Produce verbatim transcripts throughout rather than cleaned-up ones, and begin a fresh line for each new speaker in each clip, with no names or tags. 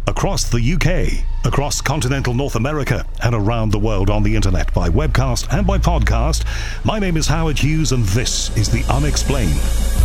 Across the U K, across continental North America, and around the world on the internet by webcast and by podcast, my name is Howard Hughes and this is The Unexplained.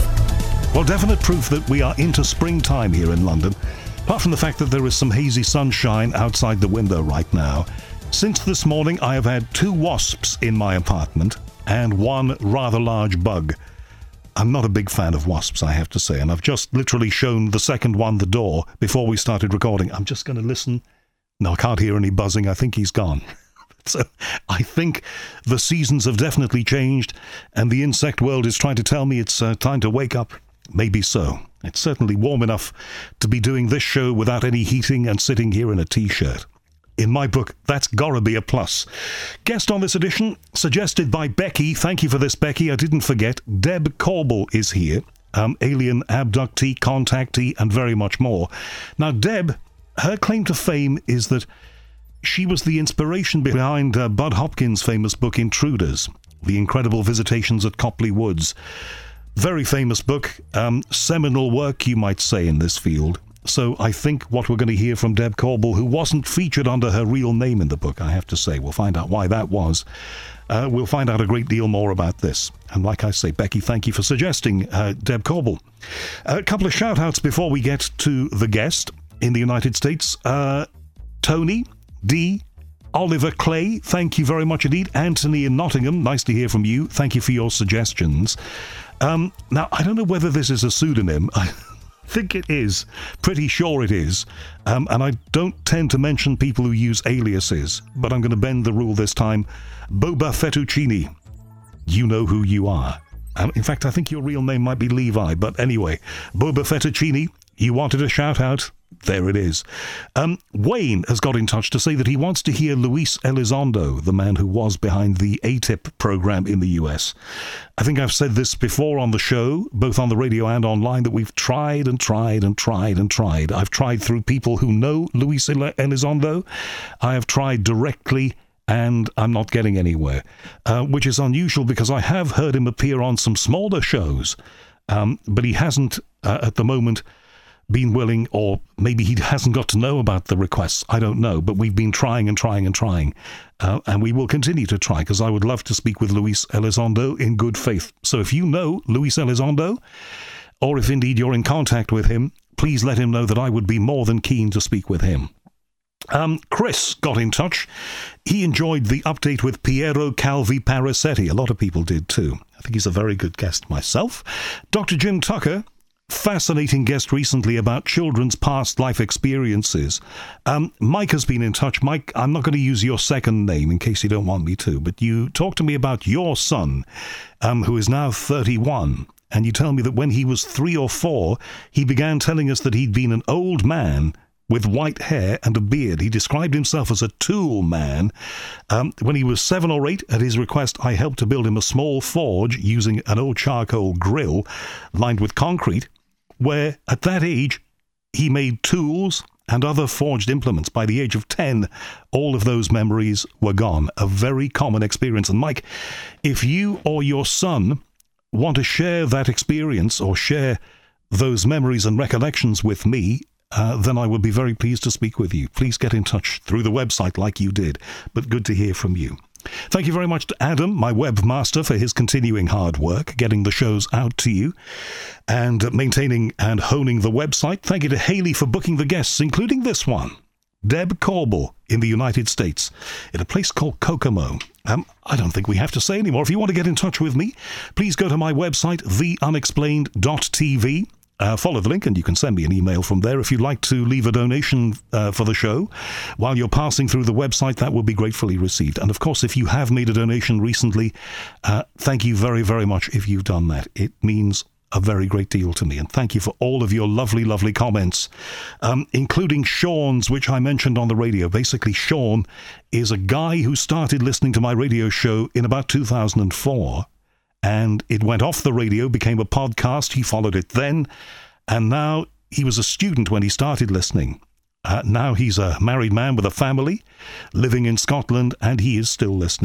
Well, definite proof that we are into springtime here in London, apart from the fact that there is some hazy sunshine outside the window right now. Since this morning, I have had two wasps in my apartment and one rather large bug. I'm not a big fan of wasps, I have to say, and I've just literally shown the second one the door before we started recording. I'm just going to listen. No, I can't hear any buzzing. I think he's gone. So I think the seasons have definitely changed, and the insect world is trying to tell me it's uh, time to wake up. Maybe so. It's certainly warm enough to be doing this show without any heating and sitting here in a t-shirt. In my book, that's gotta be a plus. Guest on this edition, suggested by Becky. Thank you for this, Becky. I didn't forget. Deb Corbell is here. Um, alien abductee, contactee, and very much more. Now, Deb, her claim to fame is that she was the inspiration behind uh, Bud Hopkins' famous book, Intruders, The Incredible Visitations at Copley Woods. Very famous book, um, seminal work, you might say, in this field. So I think what we're going to hear from Deb Corbell, who wasn't featured under her real name in the book, I have to say. We'll find out why that was. Uh, we'll find out a great deal more about this. And like I say, Becky, thank you for suggesting uh, Deb Corbell. A couple of shout-outs before we get to the guest in the United States. Uh, Tony, D, Oliver Clay, thank you very much indeed. Anthony in Nottingham, nice to hear from you. Thank you for your suggestions. Um, now, I don't know whether this is a pseudonym. I think it is. Pretty sure it is. Um, and I don't tend to mention people who use aliases, but I'm going to bend the rule this time. Boba Fettuccini, you know who you are. Um, in fact, I think your real name might be Levi, but anyway, Boba Fettuccini, you wanted a shout-out? There it is. Um, Wayne has got in touch to say that he wants to hear Luis Elizondo, the man who was behind the A T I P program in the U S. I think I've said this before on the show, both on the radio and online, that we've tried and tried and tried and tried. I've tried through people who know Luis Elizondo. I have tried directly, and I'm not getting anywhere, uh, which is unusual because I have heard him appear on some smaller shows, um, but he hasn't, uh, at the moment, been willing, or maybe he hasn't got to know about the requests. I don't know, but we've been trying and trying and trying, uh, and we will continue to try, because I would love to speak with Luis Elizondo in good faith. So if you know Luis Elizondo, or if indeed you're in contact with him, please let him know that I would be more than keen to speak with him. Um, Chris got in touch. He enjoyed the update with Piero Calvi Parasetti. A lot of people did too. I think he's a very good guest myself. Doctor Jim Tucker, fascinating guest recently about children's past life experiences. Um, Mike has been in touch. Mike, I'm not going to use your second name in case you don't want me to, but you talk to me about your son, um, who is now thirty-one, and you tell me that when he was three or four, he began telling us that he'd been an old man with white hair and a beard. He described himself as a tool man. Um, when he was seven or eight, at his request, I helped to build him a small forge using an old charcoal grill lined with concrete, where at that age he made tools and other forged implements. By the age of ten, all of those memories were gone. A very common experience. And Mike, if you or your son want to share that experience or share those memories and recollections with me, uh, then I would be very pleased to speak with you. Please get in touch through the website like you did. But good to hear from you. Thank you very much to Adam, my webmaster, for his continuing hard work, getting the shows out to you and maintaining and honing the website. Thank you to Haley for booking the guests, including this one, Deb Corbell in the United States, in a place called Kokomo. Um, I don't think we have to say anymore. If you want to get in touch with me, please go to my website, the unexplained dot t v. Uh, follow the link and you can send me an email from there. If you'd like to leave a donation uh, for the show while you're passing through the website, that will be gratefully received. And of course, if you have made a donation recently, uh, thank you very, very much if you've done that. It means a very great deal to me. And thank you for all of your lovely, lovely comments, um, including Sean's, which I mentioned on the radio. Basically, Sean is a guy who started listening to my radio show in about two thousand four. And it went off the radio, became a podcast. He followed it then. And now he was a student when he started listening. Uh, now he's a married man with a family, living in Scotland, and he is still listening.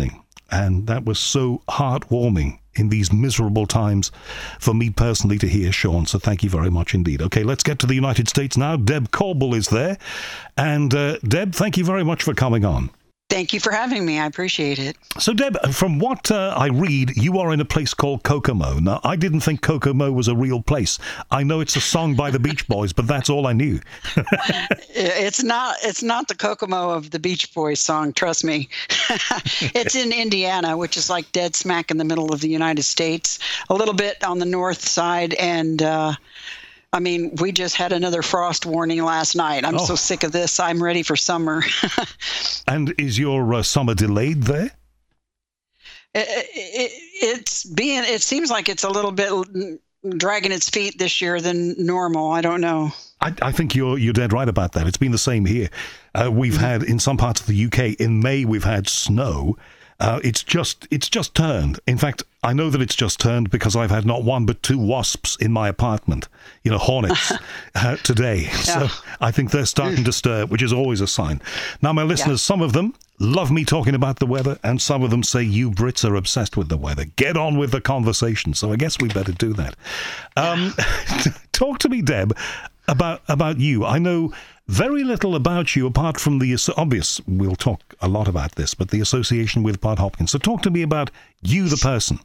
And that was so heartwarming in these miserable times for me personally to hear, Sean. So thank you very much indeed. Okay, let's get to the United States now. Deb Corbell is there. And uh, Deb, thank you very much for coming on.
Thank you for having me. I appreciate it.
So, Deb, from what uh, I read, you are in a place called Kokomo. Now, I didn't think Kokomo was a real place. I know it's a song by the Beach Boys, but that's all I knew.
It's not It's not the Kokomo of the Beach Boys song, trust me. It's in Indiana, which is like dead smack in the middle of the United States, a little bit on the north side, and uh, I mean, we just had another frost warning last night. I'm oh. so sick of this. I'm ready for summer.
And is your uh, summer delayed there?
It, it, it's being. It seems like it's a little bit dragging its feet this year than normal. I don't know.
I, I think you're you're dead right about that. It's been the same here. Uh, we've mm-hmm. had in some parts of the U K in May we've had snow. Uh, it's just it's just turned. In fact, I know that it's just turned because I've had not one but two wasps in my apartment, you know, hornets, uh, today. Yeah. So I think they're starting to stir, which is always a sign. Now, my listeners, yeah. some of them love me talking about the weather, and some of them say you Brits are obsessed with the weather. Get on with the conversation. So I guess we better do that. Um, talk to me, Deb, about about you. I know very little about you apart from the obvious. We'll talk a lot about this, but the association with Bud Hopkins. So talk to me about you, the person.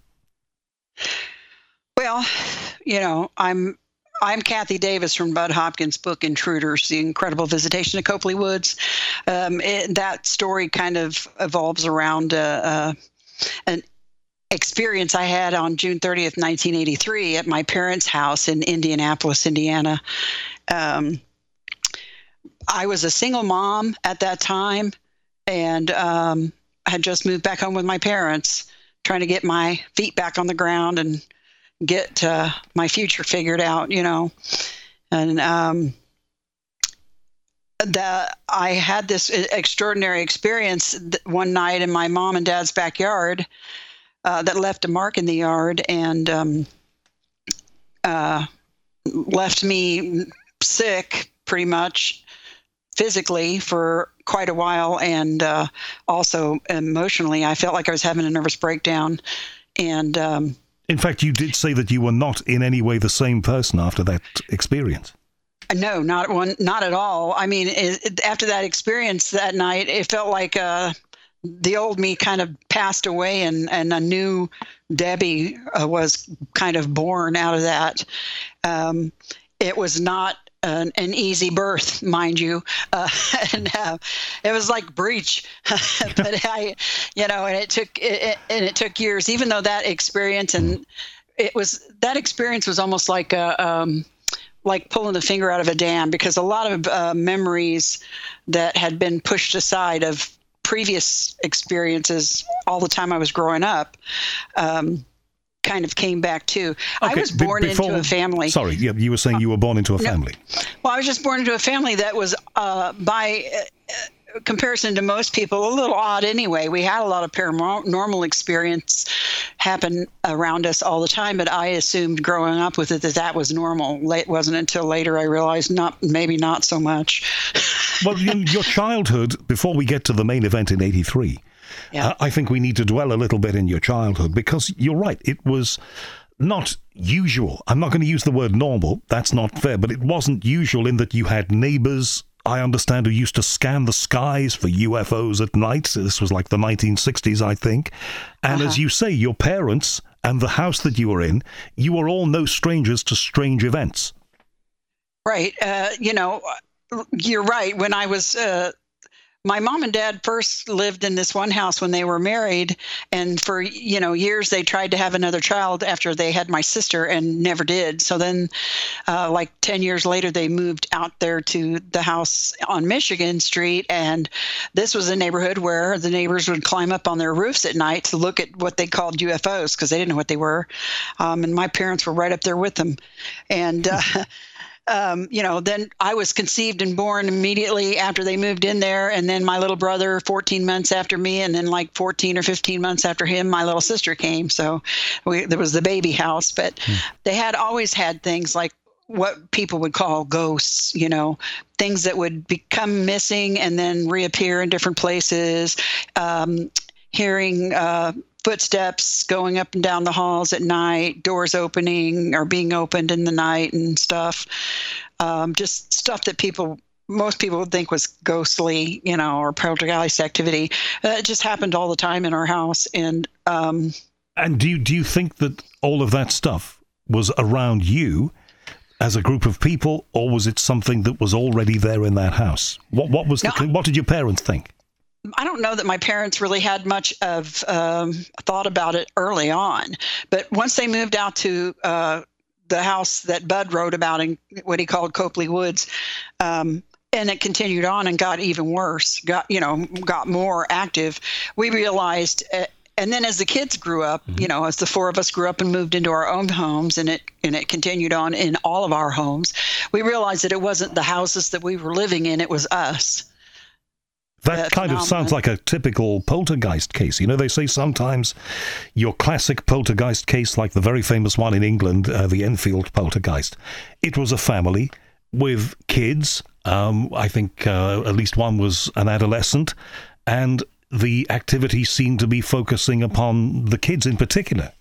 Well, you know, I'm I'm Kathy Davis from Bud Hopkins' book Intruders: The Incredible Visitation of Copley Woods. Um, it, that story kind of evolves around uh, uh, an experience I had on June thirtieth, nineteen eighty-three, at my parents' house in Indianapolis, Indiana. Um, I was a single mom at that time, and um, had just moved back home with my parents, trying to get my feet back on the ground and get uh, my future figured out, you know. And um, the, I had this extraordinary experience one night in my mom and dad's backyard uh, that left a mark in the yard and um, uh, left me sick pretty much physically for quite a while, and uh, also emotionally. I felt like I was having a nervous breakdown. And um,
in fact, you did say that you were not in any way the same person after that experience.
No, not one, not at all. I mean, it, it, after that experience that night, it felt like uh, the old me kind of passed away, and, and a new Debbie uh, was kind of born out of that. Um, it was not An, an easy birth, mind you, uh, and uh, it was like breech. But I, you know, and it took it, and it took years. Even though that experience, and it was that experience was almost like a um, like pulling the finger out of a dam, because a lot of uh, memories that had been pushed aside of previous experiences all the time I was growing up. Um, kind of came back too. Okay, I was born b- before, into a family.
Sorry, yeah, you were saying you were born into a
no,
family.
Well, I was just born into a family that was, uh, by uh, comparison to most people, a little odd anyway. We had a lot of paranormal experience happen around us all the time, but I assumed growing up with it that that was normal. It wasn't until later I realized not, maybe not so much.
Well, your childhood, before we get to the main event in eighty-three, yeah. uh, I think we need to dwell a little bit in your childhood, because you're right, it was not usual. I'm not going to use the word normal, that's not fair, but it wasn't usual in that you had neighbors, I understand, who used to scan the skies for U F Os at night. This was like the nineteen sixties, I think. And uh-huh. as you say, your parents and the house that you were in, you were all no strangers to strange events.
Right. Uh, you know, you're right. When I was... Uh My mom and dad first lived in this one house when they were married, and for, you know, years they tried to have another child after they had my sister and never did. So then, uh, like ten years later, they moved out there to the house on Michigan Street, and this was a neighborhood where the neighbors would climb up on their roofs at night to look at what they called U F Os, because they didn't know what they were. Um, and my parents were right up there with them. And uh, Um, you know, then I was conceived and born immediately after they moved in there. And then my little brother, fourteen months after me, and then like fourteen or fifteen months after him, my little sister came. So we, there was the baby house. But mm. they had always had things like what people would call ghosts, you know, things that would become missing and then reappear in different places. Um, hearing uh, footsteps going up and down the halls at night, doors opening or being opened in the night and stuff. Um, just stuff that people, most people would think was ghostly, you know, or poltergeist activity. Uh, it just happened all the time in our house. And um,
and do you, do you think that all of that stuff was around you as a group of people, or was it something that was already there in that house? What what was the,
no,
what did your parents think?
I don't know that my parents really had much of um, thought about it early on, but once they moved out to uh, the house that Bud wrote about in what he called Copley Woods, um, and it continued on and got even worse, got you know got more active. We realized. Uh, And then as the kids grew up, you know, as the four of us grew up and moved into our own homes, and it and it continued on in all of our homes, we realized that it wasn't the houses that we were living in, it was us.
That kind of sounds like a typical poltergeist case. You know, they say sometimes your classic poltergeist case, like the very famous one in England, uh, the Enfield poltergeist, it was a family with kids. Um, I think uh, at least one was an adolescent, and the activity seemed to be focusing upon the kids in particular.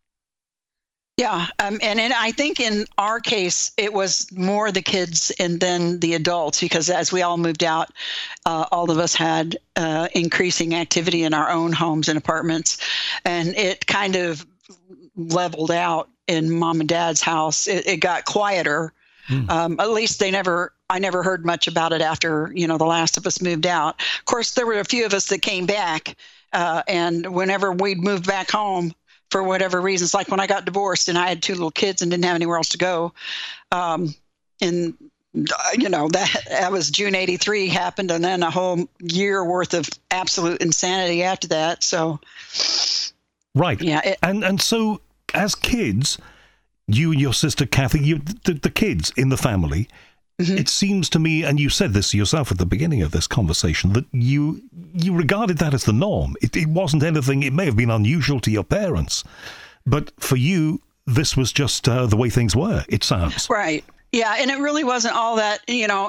Yeah, um, and, and I think in our case, it was more the kids and then the adults, because as we all moved out, uh, all of us had uh, increasing activity in our own homes and apartments, and it kind of leveled out in Mom and Dad's house. It, it got quieter. Hmm. Um, at least they never, I never heard much about it after, you know, the last of us moved out. Of course, there were a few of us that came back, uh, and whenever we'd moved back home, for whatever reasons, like when I got divorced and I had two little kids and didn't have anywhere else to go. Um, and, you know, that, that was June eighty-three happened, and then a whole year worth of absolute insanity after that. So,
right.
Yeah. It,
and, and so as kids, you and your sister, Kathy, you, the, the kids in the family, mm-hmm. It seems to me, and you said this yourself at the beginning of this conversation, that you you regarded that as the norm. It, it wasn't anything, it may have been unusual to your parents, but for you, this was just uh, the way things were, it sounds.
Right. Yeah, and it really wasn't all that, you know,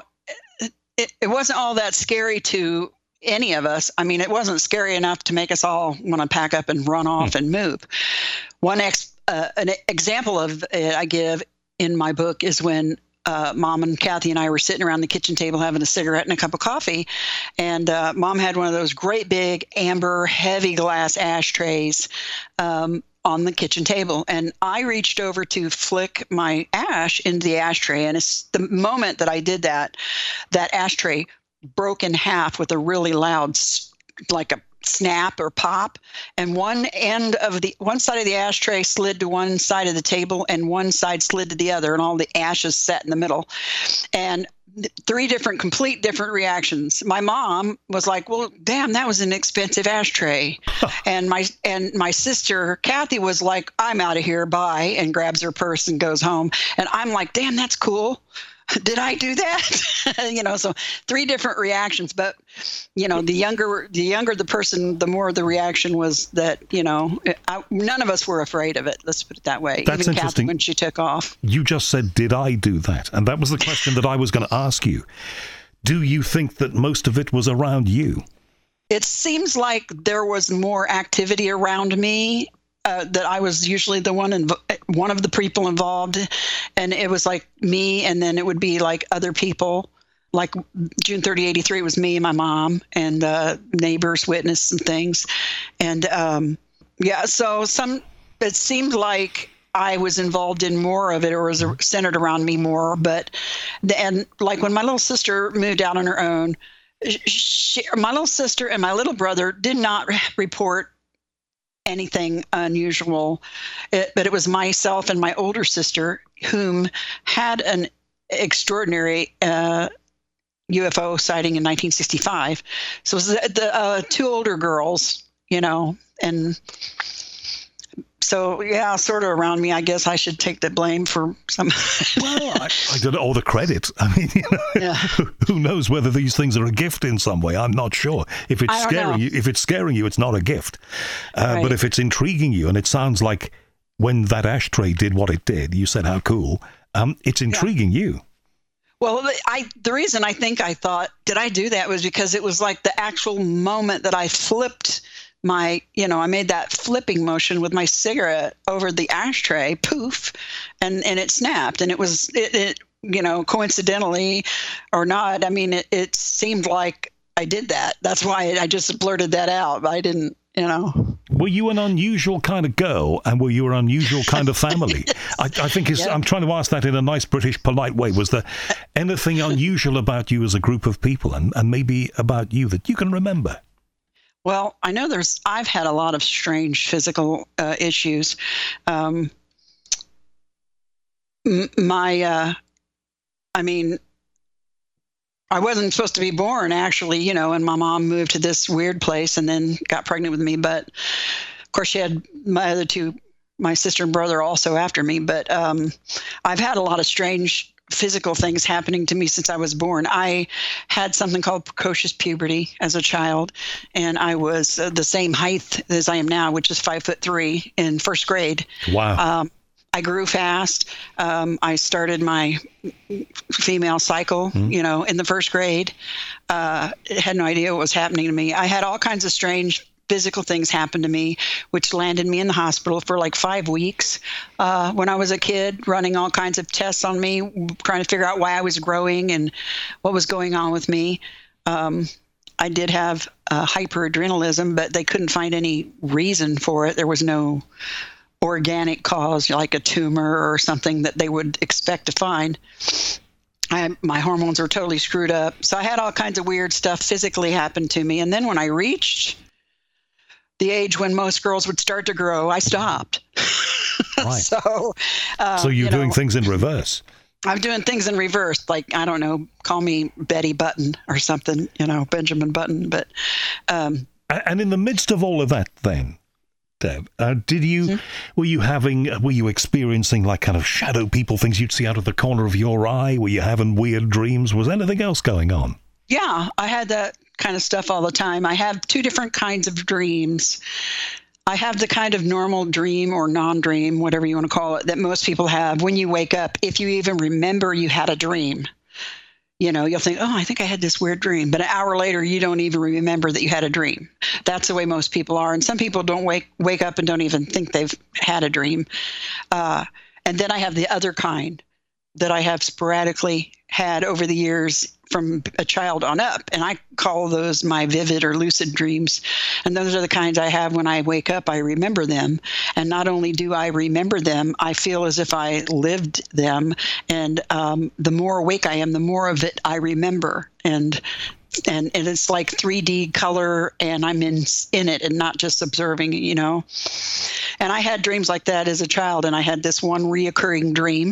it, it wasn't all that scary to any of us. I mean, it wasn't scary enough to make us all want to pack up and run off hmm. and move. One ex, uh, an example of it I give in my book is when Uh, Mom and Kathy and I were sitting around the kitchen table having a cigarette and a cup of coffee. And uh, Mom had one of those great big amber heavy glass ashtrays um, on the kitchen table. And I reached over to flick my ash into the ashtray. And it's the moment that I did that, that ashtray broke in half with a really loud, like a snap or pop, and one end of the one side of the ashtray slid to one side of the table and one side slid to the other, and all the ashes sat in the middle. And three different, complete different reactions. My mom was like, well, damn, that was an expensive ashtray. and my and my sister, Kathy, was like, I'm out of here, bye, and grabs her purse and goes home. And I'm like, damn, that's cool. Did I do that? you know, so three different reactions, but you know, the younger, the younger the person, the more the reaction was that, you know, I, none of us were afraid of it. Let's put it that way.
That's
Even
interesting.
Kathy, when she took off.
You just said, did I do that? And that was the question that I was going to ask you. Do you think that most of it was around you?
It seems like there was more activity around me. Uh, that I was usually the one, inv- one of the people involved, and it was like me, and then it would be like other people. Like June thirtieth, eighty-three, it was me and my mom and uh, neighbors, witness and things, and um, yeah. So some, it seemed like I was involved in more of it, or was centered around me more. But and like when my little sister moved out on her own, she, my little sister and my little brother did not report anything unusual, it, but it was myself and my older sister whom had an extraordinary uh, U F O sighting in nineteen sixty-five. So it was the, the uh, two older girls, you know, and so, yeah, sort of around me. I guess I should take the blame for some.
Well, I, I don't know, all the credit. I mean, you know, yeah. who, who knows whether these things are a gift in some way? I'm not sure. If it's scaring you, if it's scaring you, it's not a gift. Uh, right. But if it's intriguing you, and it sounds like when that ashtray did what it did, you said how cool. Um, it's intriguing yeah. you.
Well, I the reason I think I thought, did I do that, was because it was like the actual moment that I flipped my, you know, I made that flipping motion with my cigarette over the ashtray, poof, and, and it snapped. And it was, it, it you know, coincidentally or not, I mean, it, it seemed like I did that. That's why I just blurted that out. But I didn't, you know.
Were you an unusual kind of girl, and were you an unusual kind of family? Yes. I, I think it's, yep. I'm trying to ask that in a nice British polite way. Was there anything unusual about you as a group of people, and, and maybe about you that you can remember?
Well, I know there's, I've had a lot of strange physical uh, issues. Um, m- my, uh, I mean, I wasn't supposed to be born, actually, you know, and my mom moved to this weird place and then got pregnant with me. But of course, she had my other two, my sister and brother also after me. But um, I've had a lot of strange physical things happening to me since I was born. I had something called precocious puberty as a child, and I was uh, the same height as I am now, which is five foot three in first grade.
Wow.
Um, I grew fast. Um, I started my female cycle, mm-hmm. you know, in the first grade. Uh, had no idea what was happening to me. I had all kinds of strange physical things happen to me, which landed me in the hospital for like five weeks uh, when I was a kid, running all kinds of tests on me, trying to figure out why I was growing and what was going on with me. Um, I did have uh, hyperadrenalism, but they couldn't find any reason for it. There was no organic cause, like a tumor or something that they would expect to find. I, my hormones were totally screwed up. So I had all kinds of weird stuff physically happen to me. And then when I reached the age when most girls would start to grow, I stopped.
Right.
so, uh,
so you're
you
doing
know,
things in reverse.
I'm doing things in reverse. Like, I don't know, call me Betty Button or something, you know, Benjamin Button. But, um,
and in the midst of all of that, then, Deb, uh, did you, mm-hmm. were you having, were you experiencing like kind of shadow people, things you'd see out of the corner of your eye? Were you having weird dreams? Was anything else going on?
Yeah, I had that kind of stuff all the time. I have two different kinds of dreams. I have the kind of normal dream or non-dream, whatever you want to call it, that most people have when you wake up, if you even remember you had a dream. You know, you'll think, oh, I think I had this weird dream. But an hour later, you don't even remember that you had a dream. That's the way most people are. And some people don't wake wake up and don't even think they've had a dream. Uh, and then I have the other kind that I have sporadically had over the years from a child on up. And I call those my vivid or lucid dreams. And those are the kinds I have when I wake up, I remember them. And not only do I remember them, I feel as if I lived them. And um, the more awake I am, the more of it I remember. And and, and it's like three D color, and I'm in in it and not just observing, you know. And I had dreams like that as a child. And I had this one reoccurring dream.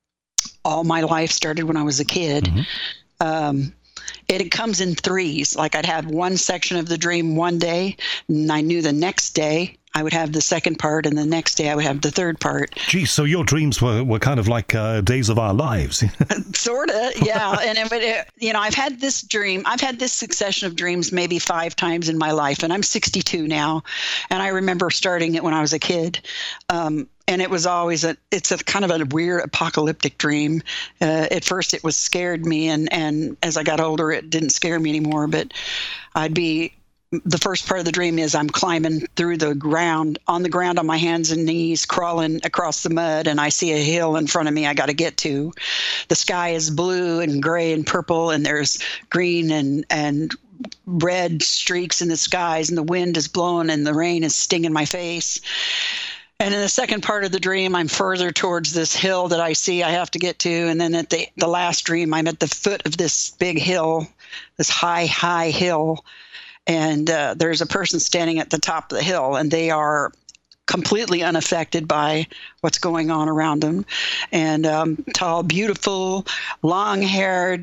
All my life started when I was a kid. Mm-hmm. Um, it, it comes in threes. Like I'd have one section of the dream one day, and I knew the next day I would have the second part, and the next day I would have the third part.
Geez, so your dreams were, were kind of like uh, days of our lives.
Sort of, yeah. And it, it, you know, I've had this dream, I've had this succession of dreams maybe five times in my life, and I'm sixty-two now, and I remember starting it when I was a kid. Um, And it was always a, it's a kind of a weird apocalyptic dream. Uh, at first it was scared me. And, and as I got older, it didn't scare me anymore, but I'd be, the first part of the dream is I'm climbing through the ground, on the ground on my hands and knees, crawling across the mud. And I see a hill in front of me I got to get to. The sky is blue and gray and purple, and there's green and, and red streaks in the skies, and the wind is blowing and the rain is stinging my face. And in the second part of the dream, I'm further towards this hill that I see I have to get to. And then at the, the last dream, I'm at the foot of this big hill, this high, high hill. And uh, there's a person standing at the top of the hill, and they are completely unaffected by what's going on around them. And um, tall, beautiful, long-haired,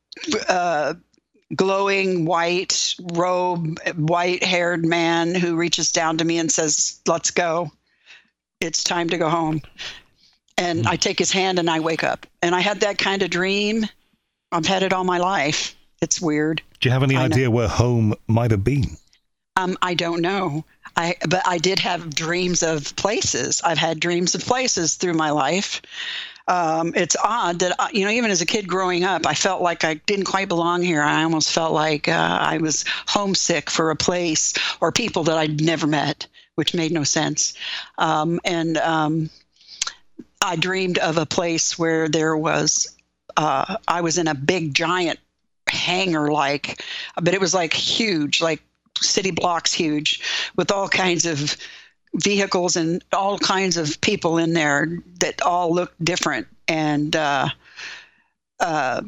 uh, glowing white robe, white-haired man who reaches down to me and says, "Let's go. It's time to go home." And I take his hand and I wake up. And I had that kind of dream. I've had it all my life. It's weird.
Do you have any
I
idea
know.
where home might have been?
Um, I don't know. I, but I did have dreams of places. I've had dreams of places through my life. Um, it's odd that, you know, even as a kid growing up, I felt like I didn't quite belong here. I almost felt like uh, I was homesick for a place or people that I'd never met, which made no sense. Um, and um, I dreamed of a place where there was, uh, I was in a big giant hangar, like, but it was like huge, like city blocks huge, with all kinds of vehicles and all kinds of people in there that all looked different. And uh, uh,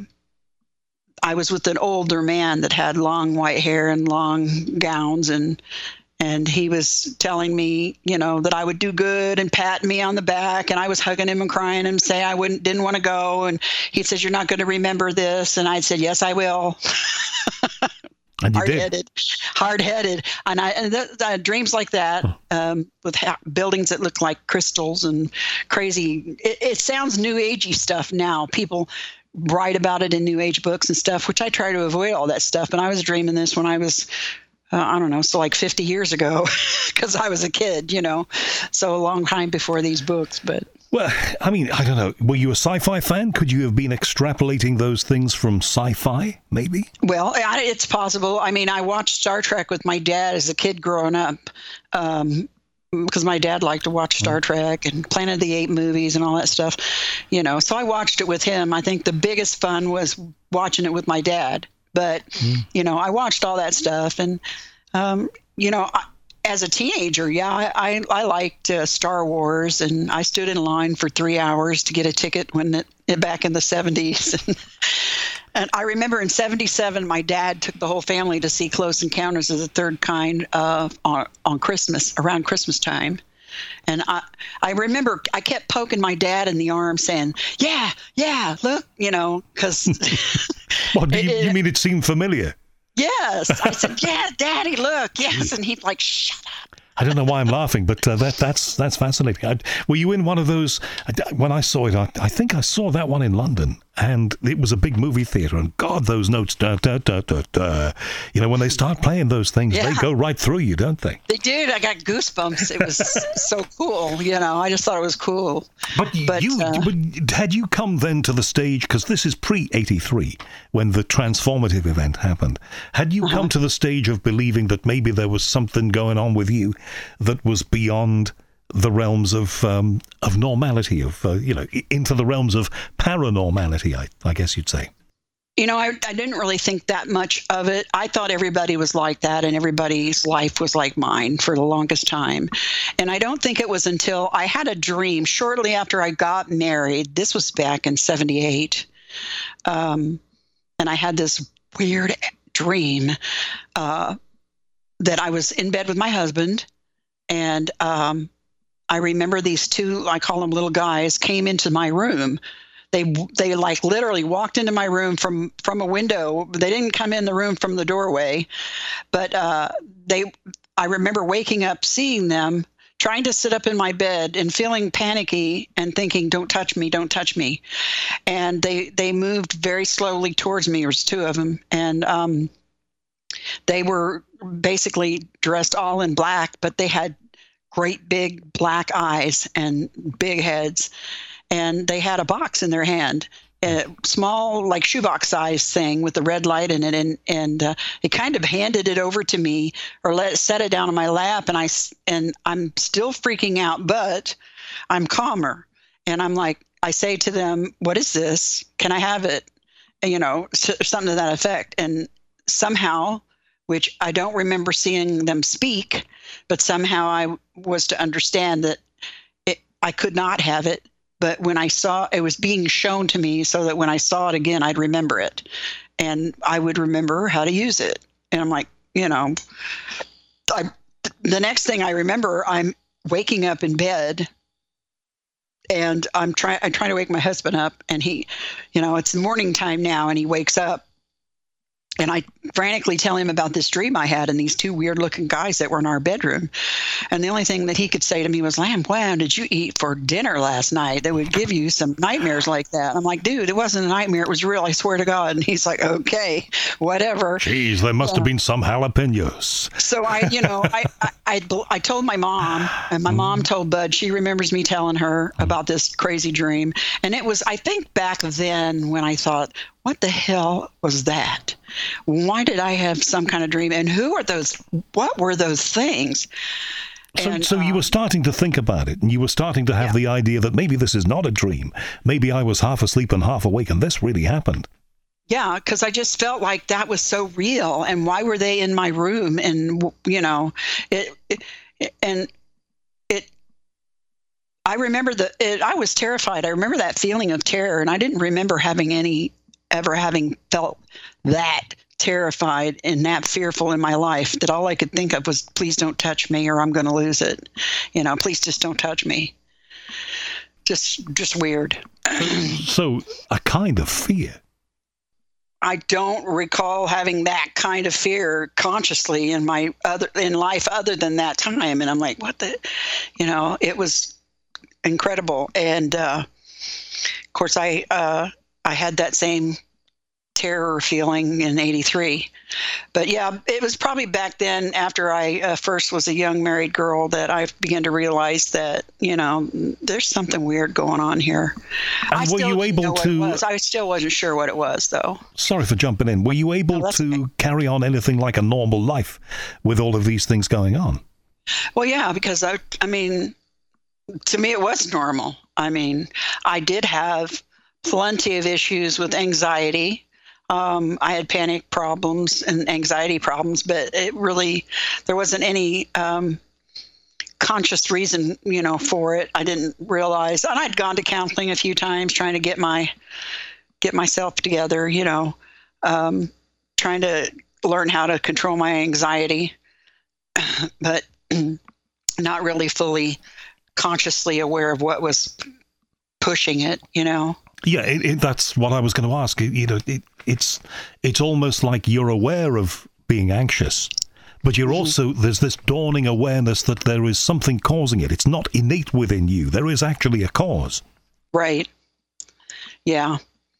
I was with an older man that had long white hair and long gowns, and and he was telling me, you know, that I would do good and pat me on the back, and I was hugging him and crying and say I wouldn't didn't want to go, and he says, "You're not going to remember this," and I said, "Yes, I will."
And you
hard-headed,
did.
hard-headed, and I and the, the dreams like that, huh. um, with ha- buildings that look like crystals and crazy. It, it sounds new agey stuff now. People write about it in new age books and stuff, which I try to avoid all that stuff. But I was dreaming this when I was, uh, I don't know, so like fifty years ago, because I was a kid, you know, so a long time before these books, but.
Well, I mean, I don't know. Were you a sci-fi fan? Could you have been extrapolating those things from sci-fi, maybe?
Well, it's possible. I mean, I watched Star Trek with my dad as a kid growing up, um, because my dad liked to watch Star Trek and Planet of the Apes movies and all that stuff, you know. So I watched it with him. I think the biggest fun was watching it with my dad. But, mm. you know, I watched all that stuff. And, um, you know, I, as a teenager, yeah, I I, I liked uh, Star Wars, and I stood in line for three hours to get a ticket when it, back in the seventies. And I remember in seventy-seven, my dad took the whole family to see Close Encounters of the Third Kind uh, on on Christmas, around Christmas time. And I I remember I kept poking my dad in the arm, saying, "Yeah, yeah, look," you know, because.
Well, do you, you mean it seemed familiar?
Yes. I said, "Yeah, Daddy, look." Yes. And he'd like, "Shut up."
I don't know why I'm laughing, but uh, that that's that's fascinating. I, were you in one of those? I, when I saw it, I, I think I saw that one in London, and it was a big movie theater. And God, those notes, da, da, da, da, da. You know, when they start playing those things, yeah. They go right through you, don't they?
They did. I got goosebumps. It was so cool. You know, I just thought it was cool.
But, but you uh, had you come then to the stage, because this is pre eighty-three when the transformative event happened. Had you uh-huh. come to the stage of believing that maybe there was something going on with you that was beyond the realms of um, of normality, of uh, you know, into the realms of paranormality, I, I guess you'd say?
You know, I, I didn't really think that much of it. I thought everybody was like that, and everybody's life was like mine for the longest time. And I don't think it was until I had a dream shortly after I got married. This was back in seventy-eight. Um, and I had this weird dream uh, that I was in bed with my husband. And um, I remember these two, I call them little guys, came into my room. They they like literally walked into my room from, from a window. They didn't come in the room from the doorway, but uh, they. I remember waking up, seeing them, trying to sit up in my bed and feeling panicky and thinking, "Don't touch me, don't touch me." And they they moved very slowly towards me. There was two of them, and um, they were basically dressed all in black, but they had great big black eyes and big heads. And they had a box in their hand, a small, like shoebox size thing with the red light in it. And, and uh, it kind of handed it over to me, or let set it down on my lap. And I, and I'm still freaking out, but I'm calmer. And I'm like, I say to them, "What is this? Can I have it?" And, you know, something to that effect. And somehow, which I don't remember seeing them speak, but somehow I was to understand that it, I could not have it. But when I saw it was being shown to me, so that when I saw it again, I'd remember it, and I would remember how to use it. And I'm like, you know, I, the next thing I remember, I'm waking up in bed, and I'm trying, I'm trying to wake my husband up, and he, you know, it's morning time now, and he wakes up. And I frantically tell him about this dream I had and these two weird-looking guys that were in our bedroom. And the only thing that he could say to me was, Lamb, wow, did you eat for dinner last night? That would give you some nightmares like that. I'm like, dude, it wasn't a nightmare. It was real, I swear to God. And he's like, okay, whatever.
Jeez, there must uh, have been some jalapenos.
So I, you know, I, I, I, I told my mom, and my mom told Bud, she remembers me telling her about this crazy dream. And it was, I think back then when I thought, what the hell was that? Why did I have some kind of dream? And who are those? What were those things?
So,
and,
so you
um,
were starting to think about it, and you were starting to have yeah. the idea that maybe this is not a dream. Maybe I was half asleep and half awake, and this really happened.
Yeah, because I just felt like that was so real. And why were they in my room? And, you know, it, it and it, I remember the, it, I was terrified. I remember that feeling of terror, and I didn't remember having any, ever having felt that terrified and that fearful in my life, that all I could think of was, please don't touch me or I'm going to lose it. You know, please just don't touch me. Just, just weird.
So a kind of fear.
I don't recall having that kind of fear consciously in my other, in life other than that time. And I'm like, what the, you know, it was incredible. And, uh, of course I, uh, I had that same terror feeling in eighty-three. But yeah, it was probably back then after I uh, first was a young married girl that I began to realize that, you know, there's something weird going on here.
And
I
were
still
you
didn't
able
know what
to...
it was. I still wasn't sure what it was, though.
Sorry for jumping in. Were you able
No,
to
okay.
carry on anything like a normal life with all of these things going on?
Well, yeah, because I, I mean, to me, it was normal. I mean, I did have plenty of issues with anxiety. Um, I had panic problems and anxiety problems, but it really, there wasn't any um, conscious reason, you know, for it. I didn't realize, and I'd gone to counseling a few times trying to get my, get myself together, you know, um, trying to learn how to control my anxiety, but not really fully consciously aware of what was pushing it, you know.
Yeah, it, it, that's what I was going to ask. It, you know, it, it's it's almost like you're aware of being anxious, but you're mm-hmm. also, there's this dawning awareness that there is something causing it. It's not innate within you. There is actually a cause.
Right. Yeah.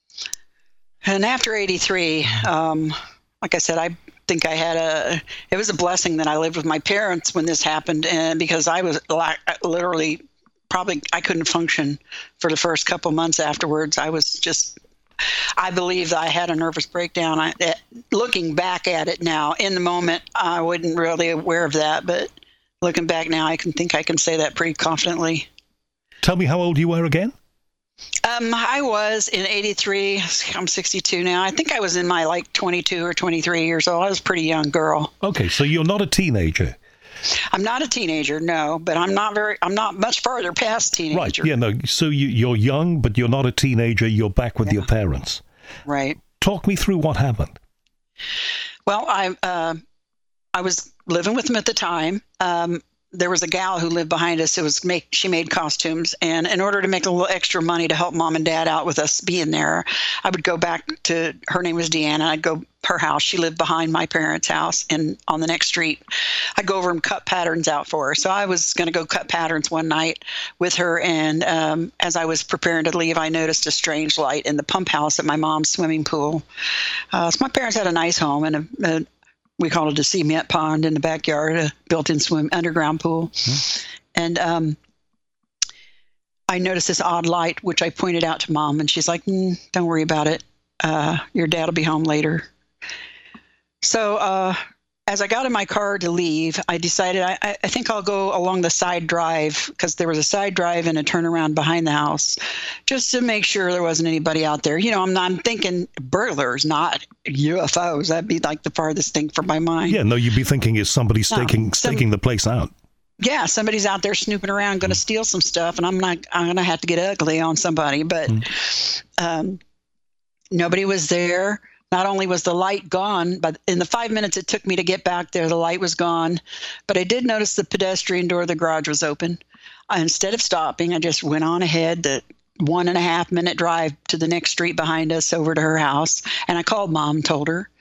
And after eighty-three, um, like I said, I think I had a, it was a blessing that I lived with my parents when this happened, and because I was like, literally probably, I couldn't function for the first couple months afterwards. I was just, I believe that I had a nervous breakdown. I, it, looking back at it now, in the moment, I wasn't really aware of that, but looking back now, I can think I can say that pretty confidently.
Tell me how old you were again?
Um, I was in eighty-three. I'm sixty-two now. I think I was in my like twenty-two or twenty-three years old. I was a pretty young girl.
Okay, so you're not a teenager.
I'm not a teenager, no, but I'm not very, I'm not much farther past teenager.
Right, yeah, no, so you, you're young, but you're not a teenager, you're back with yeah. your parents.
Right.
Talk me through what happened.
Well, I uh, I was living with them at the time. Um, there was a gal who lived behind us. It was make, she made costumes, and in order to make a little extra money to help mom and dad out with us being there, I would go back to, her name was Deanna, I'd go her house. She lived behind my parents' house and on the next street. I'd go over and cut patterns out for her. So I was going to go cut patterns one night with her, and um, as I was preparing to leave, I noticed a strange light in the pump house at my mom's swimming pool. Uh, so my parents had a nice home and a, a we called it a cement pond in the backyard, a built-in swim underground pool. Mm-hmm. And um, I noticed this odd light, which I pointed out to Mom, and she's like, mm, don't worry about it. Uh, your dad will be home later. So uh, as I got in my car to leave, I decided I, I think I'll go along the side drive, because there was a side drive and a turnaround behind the house, just to make sure there wasn't anybody out there. You know, I'm, I'm thinking burglars, not U F Os. That'd be like the farthest thing from my mind.
Yeah, no, you'd be thinking, is somebody staking, no, some, staking the place out? Yeah,
somebody's out there snooping around, going to mm. steal some stuff, and I'm not, I'm going to have to get ugly on somebody. But mm. um, nobody was there. Not only was the light gone, but in the five minutes it took me to get back there, the light was gone. But I did notice the pedestrian door of the garage was open. I, instead of stopping, I just went on ahead, the one and a half minute drive to the next street behind us over to her house. And I called Mom, told her.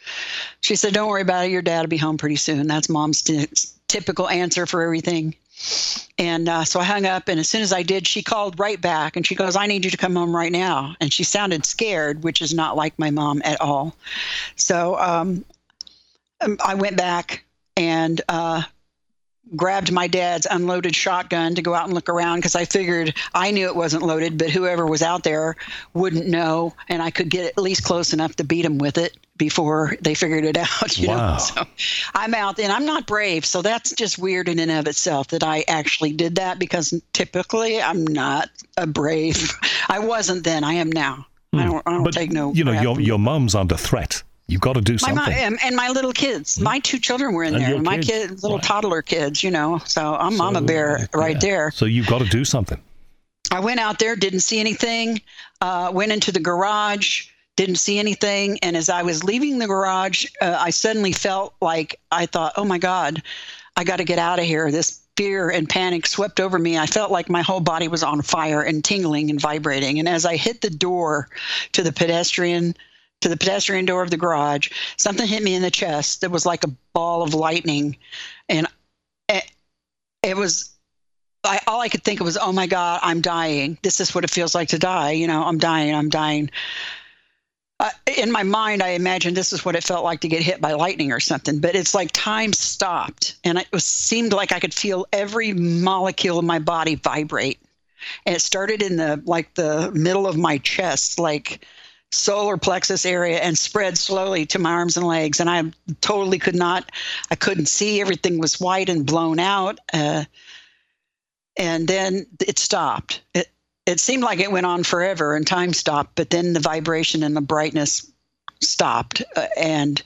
She said, don't worry about it. Your dad will be home pretty soon. That's mom's t- typical answer for everything. And uh, so I hung up, and as soon as I did, she called right back, and she goes, I need you to come home right now. And she sounded scared, which is not like my mom at all. So um, I went back and uh, grabbed my dad's unloaded shotgun to go out and look around, because I figured I knew it wasn't loaded, but whoever was out there wouldn't know, and I could get at least close enough to beat them with it before they figured it out. You
wow.
know? So I'm out, and I'm not brave, so that's just weird in and of itself that I actually did that, because typically I'm not a brave. I wasn't then. I am now. Hmm. I don't, I don't
but,
take no.
You know, your your mom's under threat. You've got to do something.
My mom, and my little kids. Mm-hmm. My two children were in
and
there. My
kids.
kids, little
right.
toddler kids, you know. So I'm
so,
mama bear right
yeah.
there.
So you've got to do something.
I went out there, didn't see anything, uh, went into the garage, didn't see anything. And as I was leaving the garage, uh, I suddenly felt like I thought, oh, my God, I got to get out of here. This fear and panic swept over me. I felt like my whole body was on fire and tingling and vibrating. And as I hit the door to the pedestrian to the pedestrian door of the garage, something hit me in the chest that was like a ball of lightning. And it, it was, I, all I could think of was, oh my God, I'm dying. This is what it feels like to die. You know, I'm dying, I'm dying. Uh, in my mind, I imagined this is what it felt like to get hit by lightning or something, but it's like time stopped, and it was, seemed like I could feel every molecule of my body vibrate. And it started in the, like the middle of my chest, like solar plexus area, and spread slowly to my arms and legs. And I totally could not, I couldn't see. Everything was white and blown out. Uh, and then it stopped. It, it seemed like it went on forever and time stopped, but then the vibration and the brightness stopped. Uh, and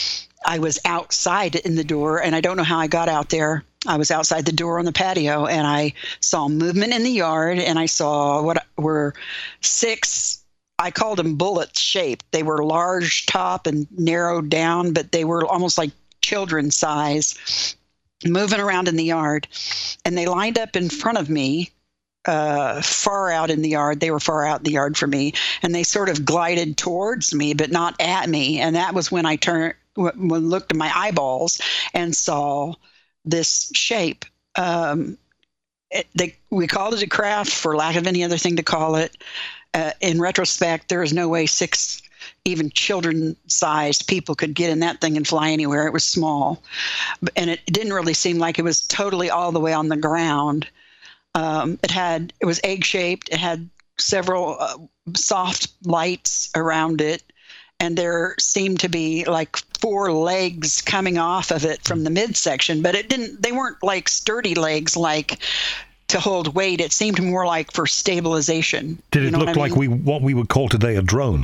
I was outside in the door, and I don't know how I got out there. I was outside the door on the patio, and I saw movement in the yard, and I saw what were six, I called them bullet shaped. They were large top and narrowed down, but they were almost like children's size, moving around in the yard. And they lined up in front of me, uh, far out in the yard. They were far out in the yard from me. And they sort of glided towards me, but not at me. And that was when I turned, when looked at my eyeballs and saw this shape. Um, it, they, we called it a craft for lack of any other thing to call it. Uh, in retrospect, there is no way six even children-sized people could get in that thing and fly anywhere. It was small. And it didn't really seem like it was totally all the way on the ground. Um, it had, it was egg-shaped. It had several uh, soft lights around it. And there seemed to be like four legs coming off of it from the midsection, but it didn't, they weren't like sturdy legs like to hold weight. It seemed more like for stabilization.
Did it
you know
look
I mean?
like we what we would call today a drone?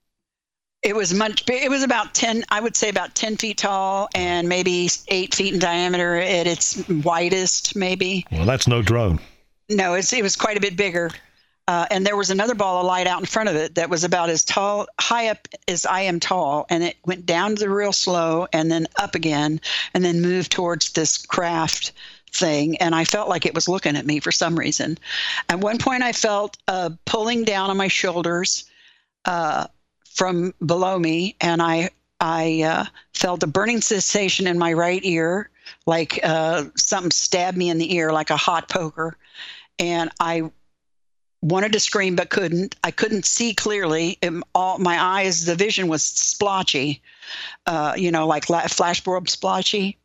It was much big. It was about ten, I would say about ten feet tall and maybe eight feet in diameter at its widest, maybe.
Well, that's no drone.
No, it's, it was quite a bit bigger. Uh, and there was another ball of light out in front of it that was about as tall, high up as I am tall. And it went down to the real slow and then up again and then moved towards this craft thing. And I felt like it was looking at me for some reason. At one point, I felt uh, pulling down on my shoulders uh, from below me. And I, I uh, felt a burning sensation in my right ear, like uh, something stabbed me in the ear, like a hot poker. And I wanted to scream, but couldn't. I couldn't see clearly. It, all my eyes, the vision was splotchy, uh, you know, like la- flashbulb splotchy.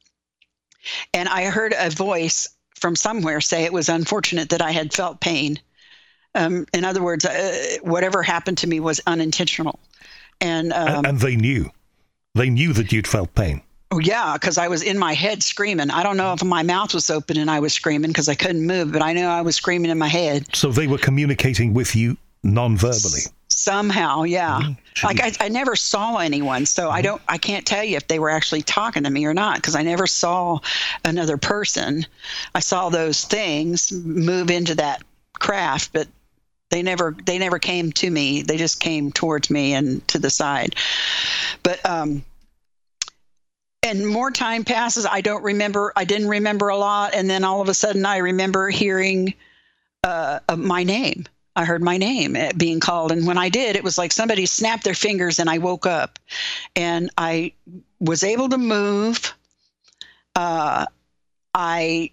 And I heard a voice from somewhere say it was unfortunate that I had felt pain. Um, in other words, uh, whatever happened to me was unintentional. And, um,
and and they knew. They knew that you'd felt pain.
Oh, yeah, because I was in my head screaming. I don't know if my mouth was open and I was screaming because I couldn't move, but I know I was screaming in my head.
So they were communicating with you non-verbally? S-
somehow, yeah.
Mm,
like I, I never saw anyone, so mm. I don't. I can't tell you if they were actually talking to me or not because I never saw another person. I saw those things move into that craft, but they never. They never came to me. They just came towards me and to the side. But um. And more time passes. I don't remember. I didn't remember a lot. And then all of a sudden I remember hearing uh, my name. I heard my name being called. And when I did, it was like somebody snapped their fingers and I woke up and I was able to move. Uh, I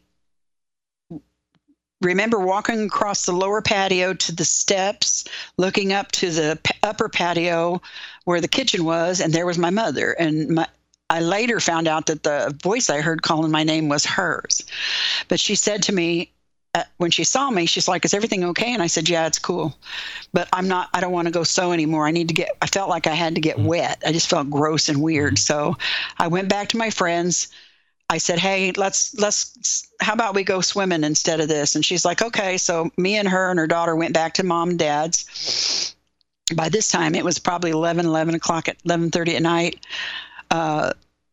remember walking across the lower patio to the steps, looking up to the p- upper patio where the kitchen was, and there was my mother. And my, I later found out that the voice I heard calling my name was hers. But she said to me, uh, when she saw me, she's like, "Is everything okay?" And I said, "Yeah, it's cool. But I'm not, I don't want to go sew anymore. I need to get," I felt like I had to get wet. I just felt gross and weird. So I went back to my friends. I said, "Hey, let's, let's, how about we go swimming instead of this?" And she's like, "Okay." So me and her and her daughter went back to mom and dad's. By this time, it was probably eleven, eleven o'clock at eleven thirty at night. Uh,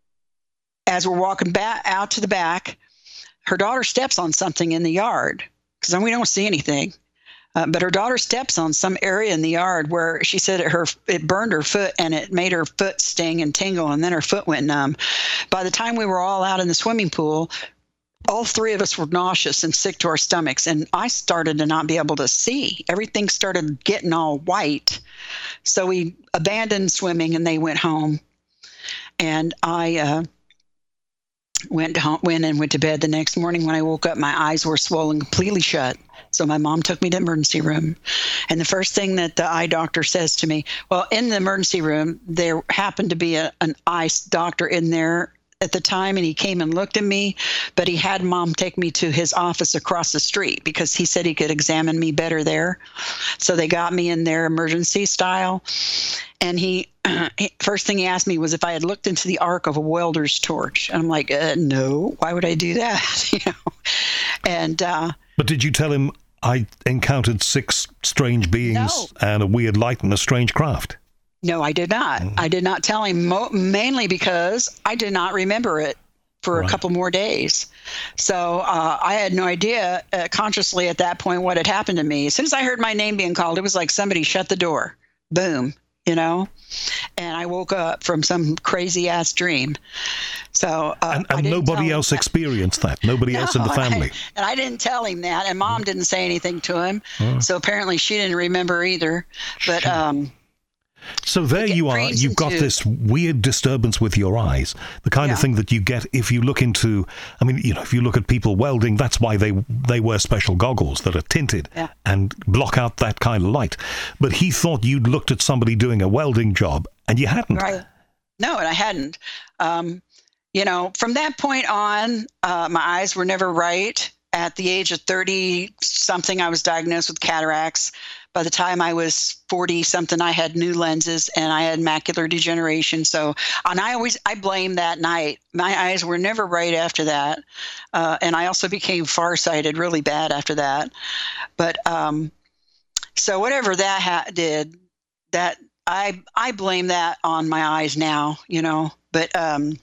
as we're walking back out to the back, her daughter steps on something in the yard because then we don't see anything. Uh, but her daughter steps on some area in the yard where she said it, her it burned her foot and it made her foot sting and tingle, and then her foot went numb. By the time we were all out in the swimming pool, all three of us were nauseous and sick to our stomachs, and I started to not be able to see. Everything started getting all white. So we abandoned swimming and they went home. And I uh, went home, went and went to bed. The next morning when I woke up, my eyes were swollen completely shut. So my mom took me to the emergency room. And the first thing that the eye doctor says to me, well, in the emergency room, there happened to be a, an eye doctor in there at the time, and he came and looked at me, but he had mom take me to his office across the street because he said he could examine me better there. So they got me in their emergency style. And he, first thing he asked me was if I had looked into the arc of a welder's torch. And I'm like, uh, no, why would I do that? you know? And, uh,
but did you tell him I encountered six strange beings
no.
and a weird light and a strange craft?
No, I did not. Mm. I did not tell him, mo- mainly because I did not remember it for right. a couple more days. So uh, I had no idea uh, consciously at that point what had happened to me. As soon as I heard my name being called, it was like somebody shut the door. Boom. You know, and I woke up from some crazy ass dream. So, uh,
and, and nobody else that. experienced that. Nobody no, else in the family.
I, and I didn't tell him that. And mom didn't say anything to him. Oh. So apparently she didn't remember either. But, um,
so there you are. You've got this weird disturbance with your eyes, the kind yeah. of thing that you get if you look into, I mean, you know, if you look at people welding, that's why they they wear special goggles that are tinted yeah. and block out that kind of light. But he thought you'd looked at somebody doing a welding job and you hadn't.
Right. No, and I hadn't. Um, you know, from that point on, uh, my eyes were never right. At the age of thirty something, I was diagnosed with cataracts. By the time I was forty something, I had new lenses and I had macular degeneration. So, and I always, I blame that night. My eyes were never right after that. Uh, and I also became farsighted really bad after that. But, um, so whatever that ha- did, that I, I blame that on my eyes now, you know, but, um,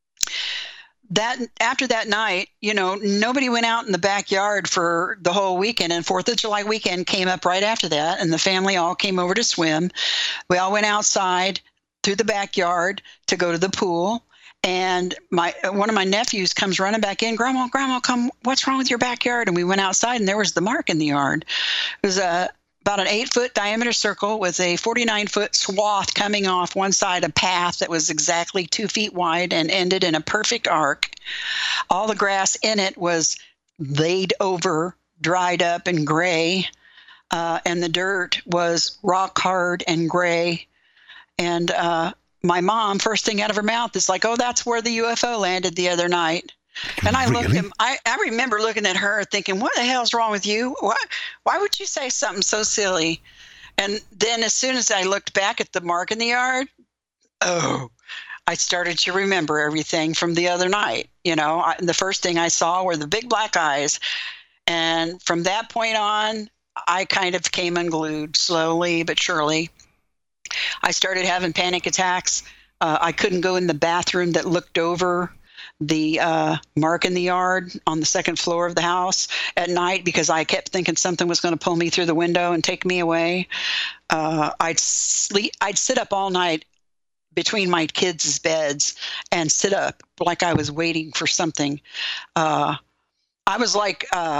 that after that night, you know, nobody went out in the backyard for the whole weekend, and fourth of July weekend came up right after that, and the family all came over to swim. We all went outside through the backyard to go to the pool, and my one of my nephews comes running back in, Grandma, Grandma, come, what's wrong with your backyard? And we went outside, and there was the mark in the yard. It was a about an eight-foot diameter circle with a forty-nine-foot swath coming off one side, a path that was exactly two feet wide and ended in a perfect arc. All the grass in it was laid over, dried up and gray, uh, and the dirt was rock hard and gray. And uh, my mom, first thing out of her mouth is like, oh, that's where the U F O landed the other night. And I
really?
looked at, I, I remember looking at her thinking, what the hell's wrong with you? Why, why would you say something so silly? And then as soon as I looked back at the mark in the yard, oh, I started to remember everything from the other night. You know, I, the first thing I saw were the big black eyes. And from that point on, I kind of came unglued slowly but surely. I started having panic attacks. Uh, I couldn't go in the bathroom that looked over the uh, mark in the yard on the second floor of the house at night because I kept thinking something was going to pull me through the window and take me away. Uh, I'd sleep, I'd sit up all night between my kids' beds and sit up like I was waiting for something. Uh, I was like, uh,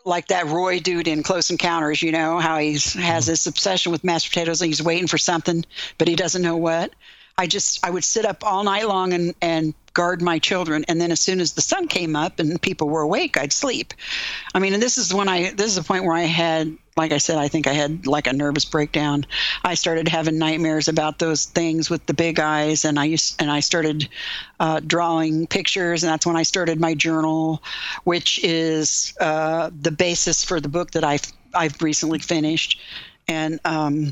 like that Roy dude in Close Encounters, you know, how he has this obsession with mashed potatoes and he's waiting for something, but he doesn't know what. I just, I would sit up all night long and, and guard my children. And then as soon as the sun came up and people were awake, I'd sleep. I mean, and this is when I, this is the point where I had, like I said, I think I had like a nervous breakdown. I started having nightmares about those things with the big eyes. And I used, and I started uh, drawing pictures. And that's when I started my journal, which is uh, the basis for the book that I've, I've recently finished. And, um,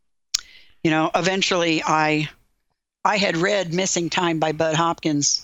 you know, eventually I, I had read Missing Time by Bud Hopkins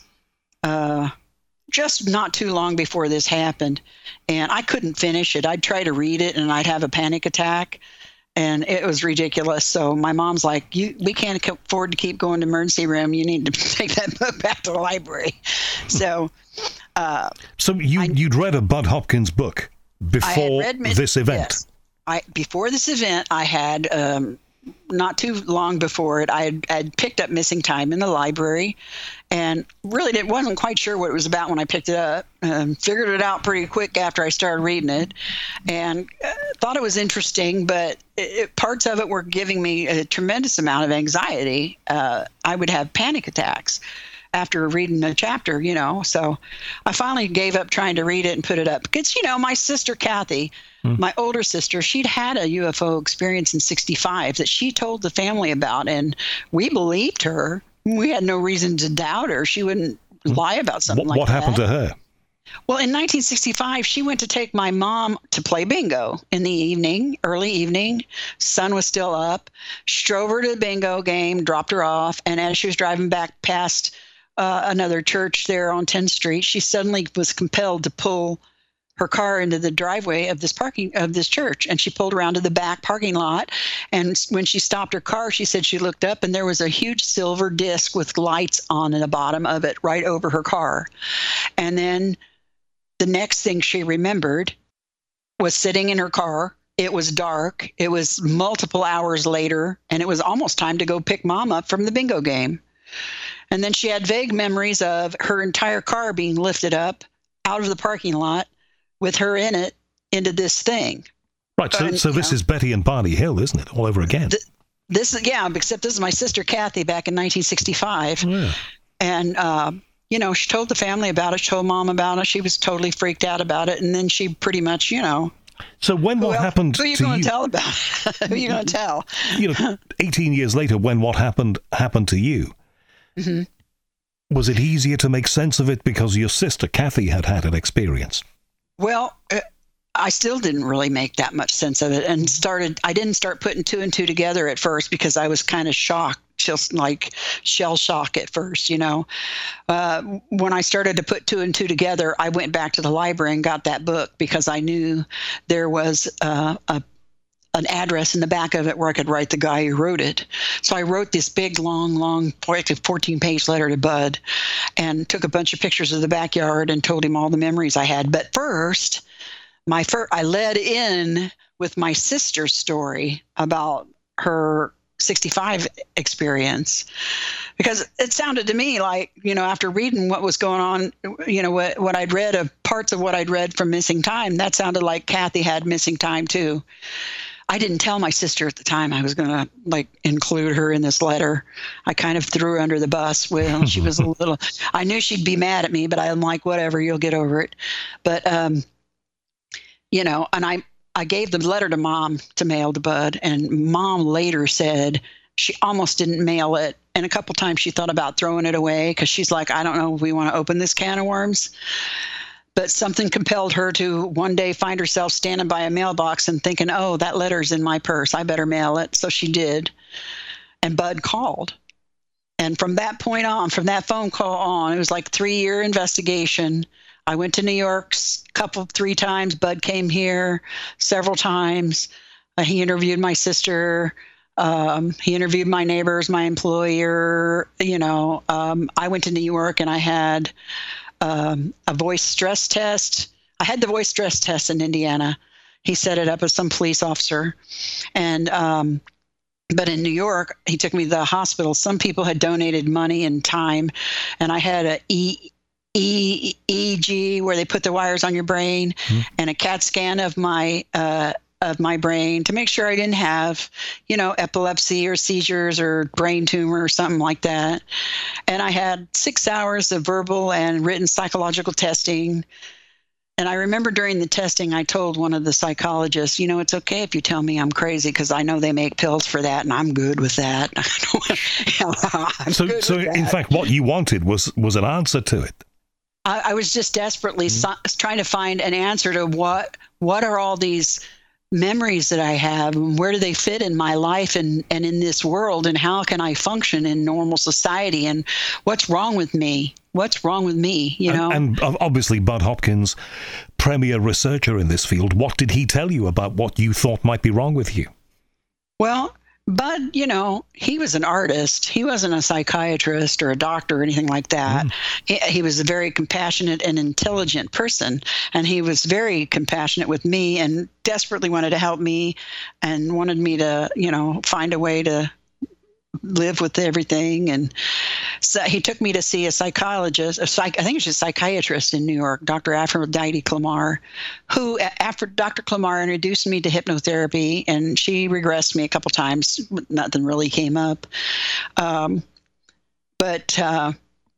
uh, just not too long before this happened, and I couldn't finish it. I'd try to read it, and I'd have a panic attack, and it was ridiculous. So my mom's like, "You, we can't afford to keep going to emergency room. You need to take that book back to the library." So, uh,
so you I, you'd read a Bud Hopkins book before read, this event.
Yes. I before this event, I had. Um, Not too long before it, I had, had picked up Missing Time in the library, and really did, wasn't quite sure what it was about when I picked it up. Um, figured it out pretty quick after I started reading it, and uh, thought it was interesting, but it, it, parts of it were giving me a tremendous amount of anxiety. Uh, I would have panic attacks after reading a chapter, you know. So I finally gave up trying to read it and put it up. Because, you know, my sister Kathy, mm. my older sister, she'd had a U F O experience in sixty-five that she told the family about, and we believed her. We had no reason to doubt her. She wouldn't lie about something
what,
like that.
What happened to her?
Well, in nineteen sixty-five, she went to take my mom to play bingo in the evening, early evening. Sun was still up. She drove her to the bingo game, dropped her off, and as she was driving back past Uh, another church there on tenth Street, she suddenly was compelled to pull her car into the driveway of this parking of this church, and she pulled around to the back parking lot. And when she stopped her car, she said she looked up and there was a huge silver disc with lights on in the bottom of it right over her car. And then the next thing she remembered was sitting in her car. It was dark. It was multiple hours later, and it was almost time to go pick Mom up from the bingo game. And then she had vague memories of her entire car being lifted up out of the parking lot with her in it into this thing.
Right. So, and, so this know, is Betty and Barney Hill, isn't it? All over again. Th-
this is, yeah, except this is my sister Kathy back in nineteen sixty-five. Oh, yeah. And, uh, you know, she told the family about it. She told Mom about it. She was totally freaked out about it. And then she pretty much, you know.
So when what
well,
happened
who are you
to
going
you?
to tell about? Who are you going to tell?
You know, eighteen years later, when what happened happened to you, mm-hmm. was it easier to make sense of it because your sister Kathy had had an experience?
Well, uh, I still didn't really make that much sense of it, and started. I didn't start putting two and two together at first because I was kind of shocked, just like shell shock at first. You know, uh, when I started to put two and two together, I went back to the library and got that book because I knew there was uh, a. an address in the back of it where I could write the guy who wrote it. So I wrote this big, long, long, fourteen-page letter to Bud and took a bunch of pictures of the backyard and told him all the memories I had. But first, my fir- I led in with my sister's story about her sixty-five experience, because it sounded to me like, you know, after reading what was going on, you know, what, what I'd read of parts of what I'd read from Missing Time, that sounded like Kathy had Missing Time too. I didn't tell my sister at the time I was going to like include her in this letter. I kind of threw her under the bus. Well, she was a little, I knew she'd be mad at me, but I'm like, whatever, you'll get over it. But, um, you know, and I, I gave the letter to Mom to mail to Bud, and Mom later said she almost didn't mail it. And a couple times she thought about throwing it away because she's like, I don't know if we want to open this can of worms. But something compelled her to one day find herself standing by a mailbox and thinking, oh, that letter's in my purse. I better mail it. So she did. And Bud called. And from that point on, from that phone call on, it was like a three-year investigation. I went to New York a couple, three times. Bud came here several times. Uh, he interviewed my sister. Um, he interviewed my neighbors, my employer. You know, um, I went to New York and I had um, a voice stress test. I had the voice stress test in Indiana. He set it up with some police officer. And, um, but in New York, he took me to the hospital. Some people had donated money and time, and I had a E E E G where they put the wires on your brain, mm-hmm. and a CAT scan of my uh, of my brain to make sure I didn't have, you know, epilepsy or seizures or brain tumor or something like that. And I had six hours of verbal and written psychological testing. And I remember during the testing, I told one of the psychologists, you know, it's okay if you tell me I'm crazy because I know they make pills for that and I'm good with that.
so, good so with that. In fact, what you wanted was, was an answer to it.
I, I was just desperately mm-hmm. so, trying to find an answer to what, what are all these memories that I have, and where do they fit in my life and, and in this world, and how can I function in normal society, and what's wrong with me? What's wrong with me, you know?
And, and obviously Bud Hopkins, premier researcher in this field, what did he tell you about what you thought might be wrong with you?
Well, Bud, you know, he was an artist. He wasn't a psychiatrist or a doctor or anything like that. Mm. He, he was a very compassionate and intelligent person, and he was very compassionate with me and desperately wanted to help me and wanted me to, you know, find a way to live with everything. And so he took me to see a psychologist, a psych, I think she's a psychiatrist in New York, Doctor Aphrodite Clamar, who after Doctor Clamar introduced me to hypnotherapy, and she regressed me a couple times. Nothing really came up. Um, but uh,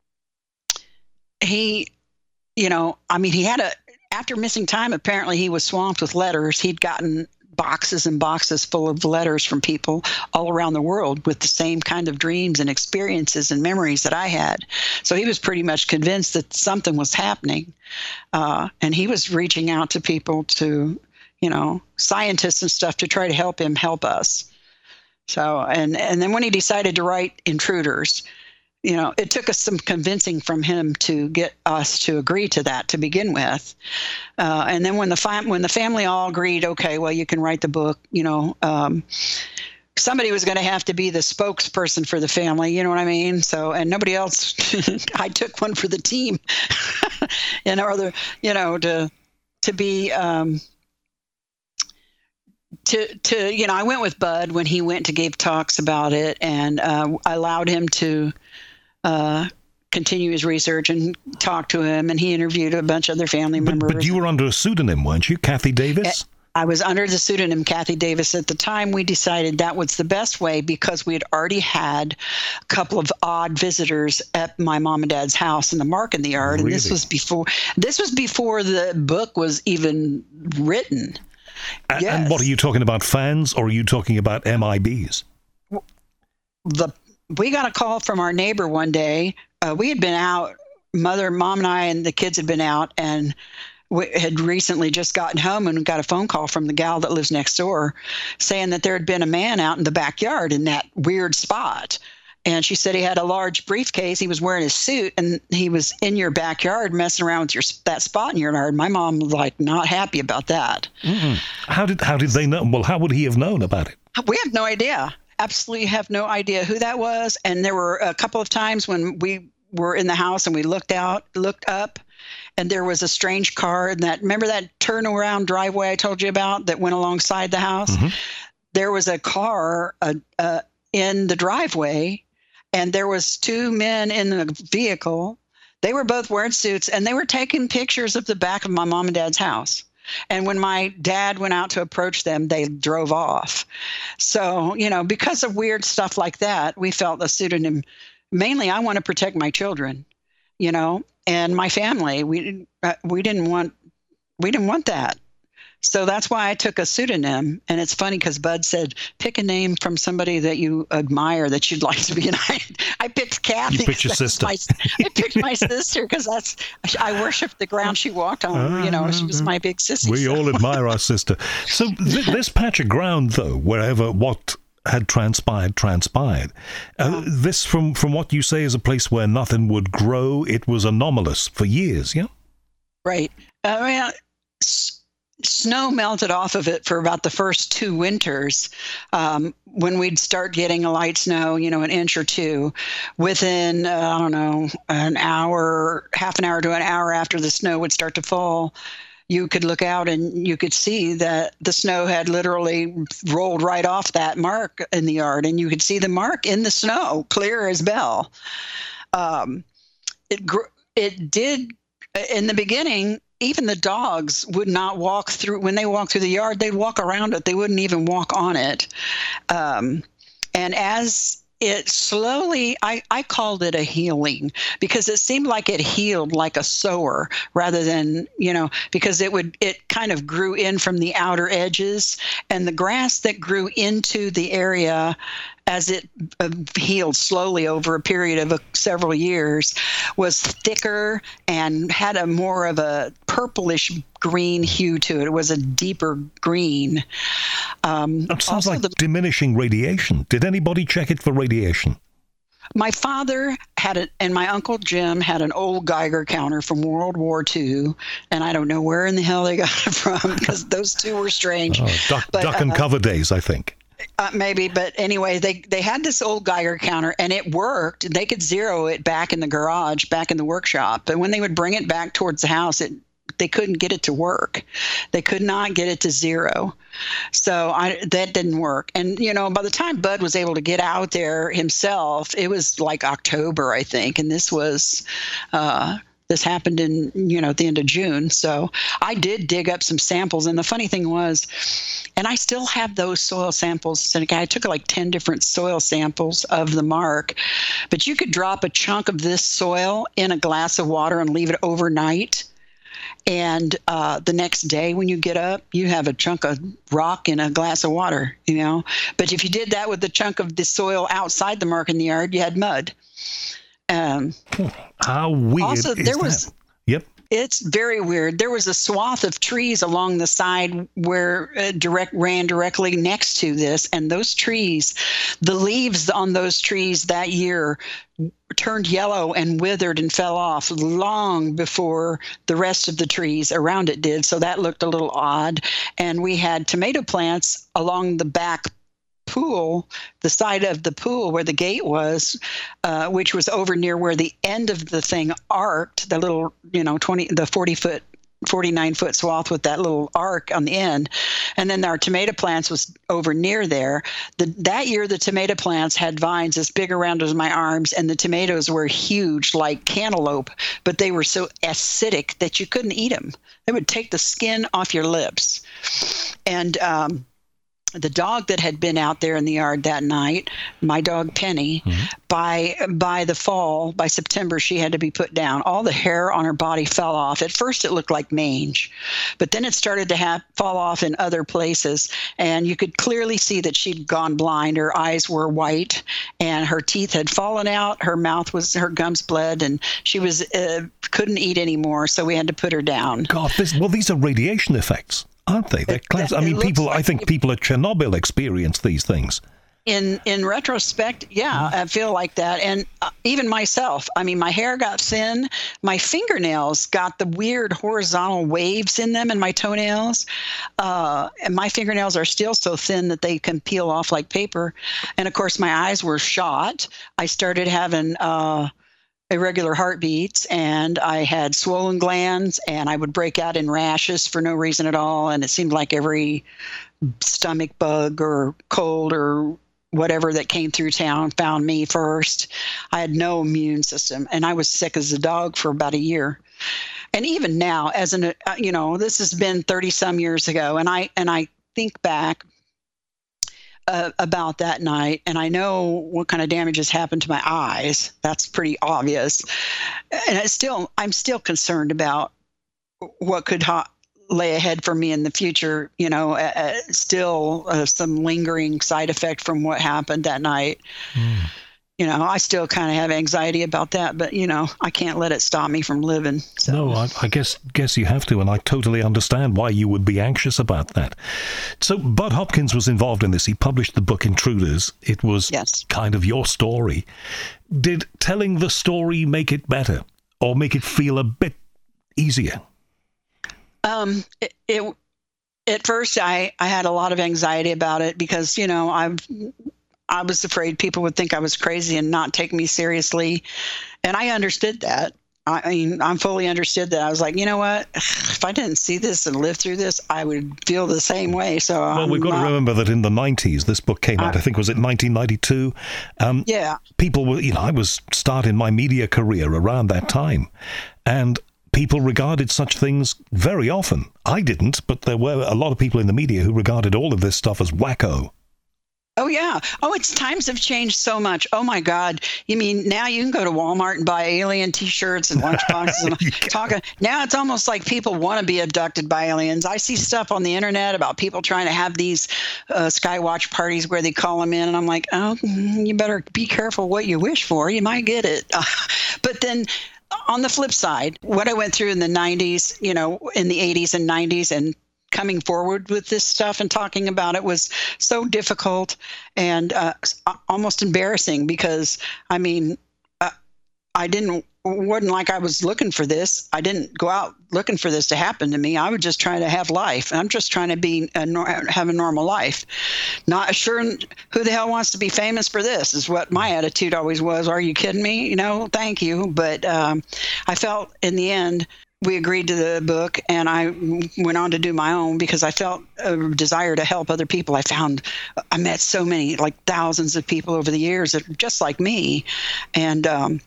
he, you know, I mean, he had a, after missing time, apparently he was swamped with letters. He'd gotten boxes and boxes full of letters from people all around the world with the same kind of dreams and experiences and memories that I had. So he was pretty much convinced that something was happening. Uh, and he was reaching out to people, to, you know, scientists and stuff, to try to help him help us. So, and, and then when he decided to write Intruders, you know, it took us some convincing from him to get us to agree to that to begin with. Uh, and then when the fam- when the family all agreed, okay, well, you can write the book, you know, um, somebody was going to have to be the spokesperson for the family, you know what I mean? So, and nobody else, I took one for the team in order, you know, to, to be, um, to, to, you know, I went with Bud when he went to give talks about it, and uh, I allowed him to uh, continue his research and talk to him, and he interviewed a bunch of other family
but,
members.
But you were under a pseudonym, weren't you? Kathy Davis?
I was under the pseudonym Kathy Davis. At the time, we decided that was the best way because we had already had a couple of odd visitors at my mom and dad's house in the Mark in the Yard. Really? And this was before, this was before the book was even written.
And,
yes.
and what are you talking about, fans, or are you talking about M I Bs?
The we got a call from our neighbor one day. Uh, we had been out, mother, mom, and I, and the kids had been out, and we had recently just gotten home and got a phone call from the gal that lives next door saying that there had been a man out in the backyard in that weird spot. And she said he had a large briefcase. He was wearing a suit, and he was in your backyard messing around with your that spot in your yard. My mom was like not happy about that.
Mm-hmm. How did how did they know? Well, how would he have known about it?
We have no idea. Absolutely have no idea who that was. And there were a couple of times when we were in the house and we looked out, looked up, and there was a strange car in that. Remember that turnaround driveway I told you about that went alongside the house? Mm-hmm. There was a car uh, uh, in the driveway. And there was two men in the vehicle. They were both wearing suits, and they were taking pictures of the back of my mom and dad's house. And when my dad went out to approach them, they drove off. So, you know, because of weird stuff like that, we felt a pseudonym. Mainly, I want to protect my children, you know, and my family. We uh, we didn't want we didn't want that. So that's why I took a pseudonym. And it's funny because Bud said, pick a name from somebody that you admire that you'd like to be. And I, I picked Kathy.
You picked your sister.
My, I picked my sister because that's, I worshiped the ground she walked on. You know, she was my big sister.
We
so.
all admire our sister. So th- this patch of ground, though, wherever what had transpired, transpired. Uh, yeah. This, from, from what you say, is a place where nothing would grow. It was anomalous for years, yeah?
Right. I mean, snow melted off of it for about the first two winters. Um, when we'd start getting a light snow, you know, an inch or two, within, uh, I don't know, an hour, half an hour to an hour after the snow would start to fall, you could look out and you could see that the snow had literally rolled right off that mark in the yard. And you could see the mark in the snow, clear as bell. Um, it grew. it did in the beginning. Even the dogs would not walk through. When they walked through the yard, they'd walk around it. They wouldn't even walk on it. Um, and as it slowly, I, I called it a healing because it seemed like it healed like a sower rather than, you know, because it would, it kind of grew in from the outer edges, and the grass that grew into the area as it uh, healed slowly over a period of uh, several years was thicker and had a more of a purplish green hue to it. It was a deeper green. Um,
that sounds like
the,
diminishing radiation. Did anybody check it for radiation?
My father had it, and my Uncle Jim had an old Geiger counter from World War Two, and I don't know where in the hell they got it from because those two were strange.
Oh, duck,
but,
duck and
uh,
cover days, I think.
Uh, maybe, but anyway, they, they had this old Geiger counter, and it worked. They could zero it back in the garage, back in the workshop. But when they would bring it back towards the house, it they couldn't get it to work. They could not get it to zero. So I, that didn't work. And, you know, by the time Bud was able to get out there himself, it was like October, I think. And this was... Uh, This happened in, you know, at the end of June. So I did dig up some samples. And the funny thing was, and I still have those soil samples. I took like ten different soil samples of the mark. But you could drop a chunk of this soil in a glass of water and leave it overnight. And uh, the next day when you get up, you have a chunk of rock in a glass of water, you know. But if you did that with the chunk of the soil outside the mark in the yard, you had mud. Um,
How weird
also,
is
there
that?
was,
Yep.
It's very weird. There was a swath of trees along the side where uh, direct ran directly next to this, and those trees, the leaves on those trees that year turned yellow and withered and fell off long before the rest of the trees around it did. So that looked a little odd. And we had tomato plants along the back pool, the side of the pool where the gate was, uh, which was over near where the end of the thing arced, the little, you know, twenty, the forty foot, forty-nine foot swath with that little arc on the end. And then our tomato plants was over near there. The, that year, the tomato plants had vines as big around as my arms, and the tomatoes were huge like cantaloupe, but they were so acidic that you couldn't eat them. They would take the skin off your lips. And, um, the dog that had been out there in the yard that night, my dog Penny, mm-hmm. by by the fall, by September, she had to be put down. All the hair on her body fell off. At first, it looked like mange, but then it started to have, fall off in other places, and you could clearly see that she'd gone blind. Her eyes were white, and her teeth had fallen out. Her mouth was, her gums bled, and she was uh, couldn't eat anymore, so we had to put her down.
God, this, well, these are radiation effects, aren't they? They're class- I mean, people. Like I think people at Chernobyl experienced these things.
In in retrospect, yeah, I feel like that. And uh, even myself, I mean, my hair got thin. My fingernails got the weird horizontal waves in them, and my toenails. Uh, and my fingernails are still so thin that they can peel off like paper. And of course, my eyes were shot. I started having uh, irregular heartbeats, and I had swollen glands, and I would break out in rashes for no reason at all. And it seemed like every stomach bug or cold or whatever that came through town found me first. I had no immune system, and I was sick as a dog for about a year. And even now, as an, uh, you know, this has been thirty some years ago, and I and I think back uh, about that night, and I know what kind of damage has happened to my eyes. That's pretty obvious, and it's still, I'm still concerned about what could ha- lay ahead for me in the future. You know, uh, still uh, some lingering side effect from what happened that night. Mm. You know, I still kind of have anxiety about that, but, you know, I can't let it stop me from living. So.
No, I, I guess guess you have to, and I totally understand why you would be anxious about that. So Bud Hopkins was involved in this. He published the book Intruders. It was yes. kind of your story. Did telling the story make it better or make it feel a bit easier?
Um, it, it at first I, I had a lot of anxiety about it because, you know, I've, I was afraid people would think I was crazy and not take me seriously. And I understood that. I mean, I'm fully understood that. I was like, you know what? If I didn't see this and live through this, I would feel the same way. So,
well,
I'm
we've got
not,
to remember that in the nineties, this book came out. I, I think was it nineteen ninety-two. Um,
yeah,
people were, you know, I was starting my media career around that time, and people regarded such things very often. I didn't, but there were a lot of people in the media who regarded all of this stuff as wacko.
Oh, yeah. Oh, it's times have changed so much. Oh, my God. You mean now you can go to Walmart and buy alien T-shirts and lunchboxes and
yeah.
talk. Now it's almost like people want to be abducted by aliens. I see stuff on the internet about people trying to have these uh, Skywatch parties where they call them in. And I'm like, oh, you better be careful what you wish for. You might get it. Uh, but then on the flip side, what I went through in the nineties, you know, in the eighties and nineties and coming forward with this stuff and talking about it was so difficult and uh, almost embarrassing because, I mean, uh, I didn't, wasn't like I was looking for this. I didn't go out looking for this to happen to me. I was just trying to have life. I'm just trying to be a, have a normal life. Not sure who the hell wants to be famous for this is what my attitude always was. Are you kidding me? You know, thank you. But um, I felt in the end, we agreed to the book, and I went on to do my own because I felt a desire to help other people. I found I met so many, like thousands of people over the years that are just like me. And um,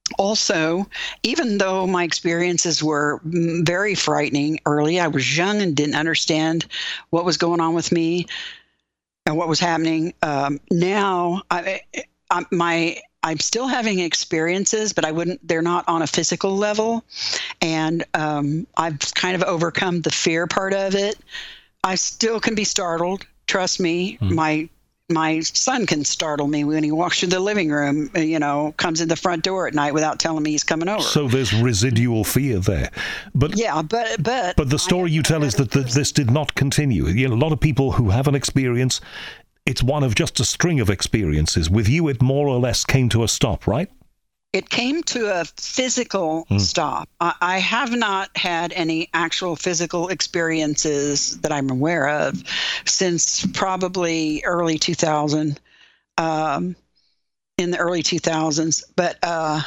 also, even though my experiences were very frightening early, I was young and didn't understand what was going on with me and what was happening. Um, now, I, I, my I'm still having experiences, but I wouldn't, they're not on a physical level. And um, I've kind of overcome the fear part of it. I still can be startled. Trust me, mm. my my son can startle me when he walks through the living room, you know, comes in the front door at night without telling me he's coming over.
So there's residual fear there. But
yeah, but but
but the story you tell is that the, this did not continue. You know, a lot of people who have an experience, it's one of just a string of experiences. With you, it more or less came to a stop, right?
It came to a physical mm. stop. I, I have not had any actual physical experiences that I'm aware of since probably early two thousand, um, in the early two thousands. But, uh,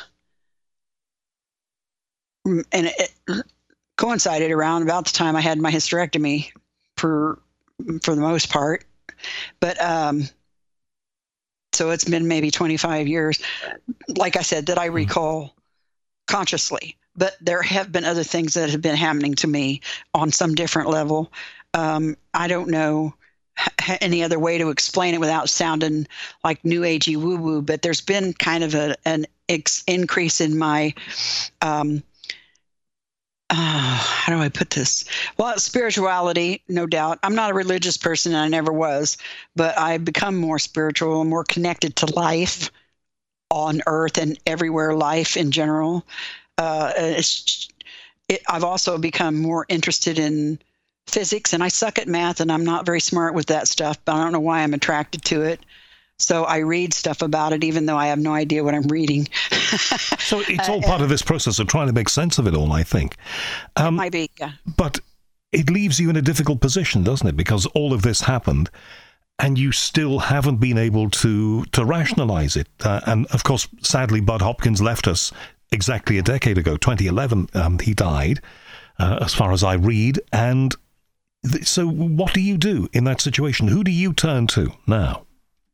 and it coincided around about the time I had my hysterectomy for, for the most part. But, um, so it's been maybe twenty-five years, like I said, that I recall consciously. But there have been other things that have been happening to me on some different level. Um, I don't know any other way to explain it without sounding like new agey woo-woo, but there's been kind of a, an ex- increase in my, um, uh, how do I put this? Well, spirituality, no doubt. I'm not a religious person, and I never was, but I've become more spiritual and more connected to life on Earth and everywhere, life in general. Uh, it's, it, I've also become more interested in physics, and I suck at math, and I'm not very smart with that stuff, but I don't know why I'm attracted to it. So I read stuff about it, even though I have no idea what I'm reading.
So it's all part of this process of trying to make sense of it all, I think. Um,
it might be, yeah.
But it leaves you in a difficult position, doesn't it? Because all of this happened, and you still haven't been able to, to rationalize it. Uh, and, of course, sadly, Bud Hopkins left us exactly a decade ago, twenty eleven. Um, he died, uh, as far as I read. And th- so what do you do in that situation? Who do you turn to now?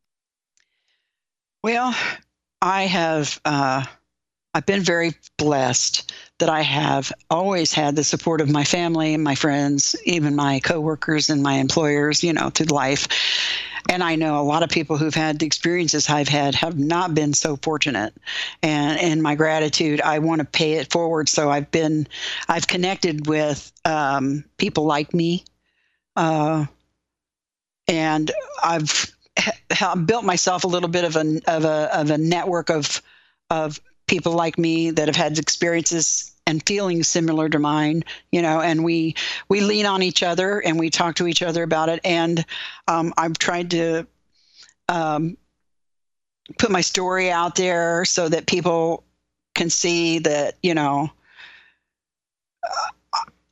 Well, I have, uh, I've been very blessed that I have always had the support of my family and my friends, even my coworkers and my employers, you know, through life. And I know a lot of people who've had the experiences I've had have not been so fortunate. And in my gratitude, I want to pay it forward. So I've been, I've connected with um, people like me, uh, and I've built myself a little bit of a of a of a network of of people like me that have had experiences and feelings similar to mine, you know, and we we lean on each other and we talk to each other about it. And um, I've tried to um, put my story out there so that people can see that, you know, uh,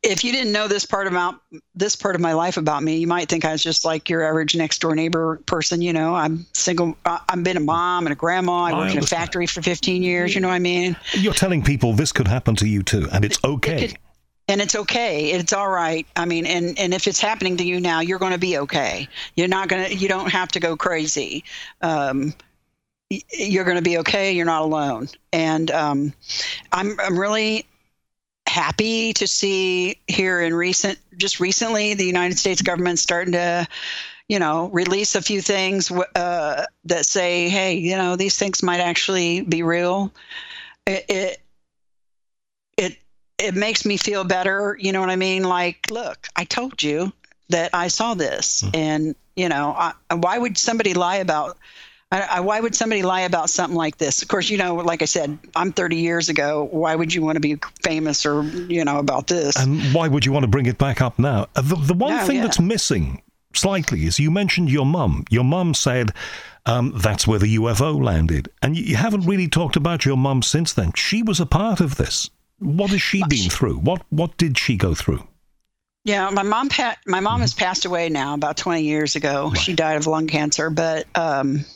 if you didn't know this part about this part of my life about me, you might think I was just like your average next door neighbor person. You know, I'm single. I've been a mom and a grandma. I worked I in a factory for fifteen years. You know what I mean?
You're telling people this could happen to you too, and it's okay.
It could, and it's okay. It's all right. I mean, and, and if it's happening to you now, you're going to be okay. You're not going to, you don't have to go crazy. Um, you're going to be okay. You're not alone. And um, I'm, I'm really happy to see here in recent, just recently, the United States government starting to, you know, release a few things uh, that say, hey, you know, these things might actually be real. It, it, it, it makes me feel better. You know what I mean? Like, look, I told you that I saw this. Mm-hmm. And, you know, I, why would somebody lie about, I, I, why would somebody lie about something like this? Of course, you know, like I said, I'm thirty years ago. Why would you want to be famous or, you know, about this?
And why would you want to bring it back up now? Uh, the, the one
no,
thing
yeah.
that's missing slightly is you mentioned your mum. Your mum said um, that's where the U F O landed. And you, you haven't really talked about your mum since then. She was a part of this. What has she been through? What what did she go through?
Yeah, my mom pa- my mom mm-hmm. has passed away now about twenty years ago. Right. She died of lung cancer, but um,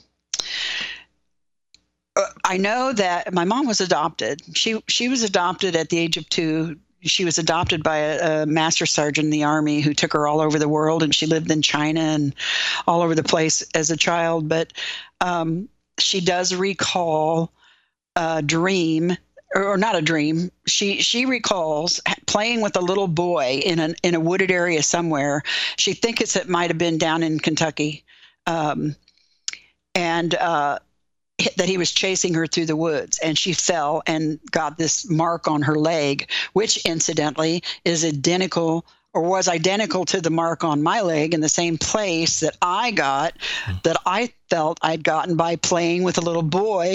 I know that my mom was adopted. She she was adopted at the age of two. She was adopted by a, a master sergeant in the Army who took her all over the world, and she lived in China and all over the place as a child. But um, she does recall a dream. Or not a dream. She she recalls playing with a little boy in an in a wooded area somewhere. She thinks it might have been down in Kentucky, um, and uh, that he was chasing her through the woods, and she fell and got this mark on her leg, which incidentally is identical or was identical to the mark on my leg in the same place that I got, that I felt I'd gotten by playing with a little boy.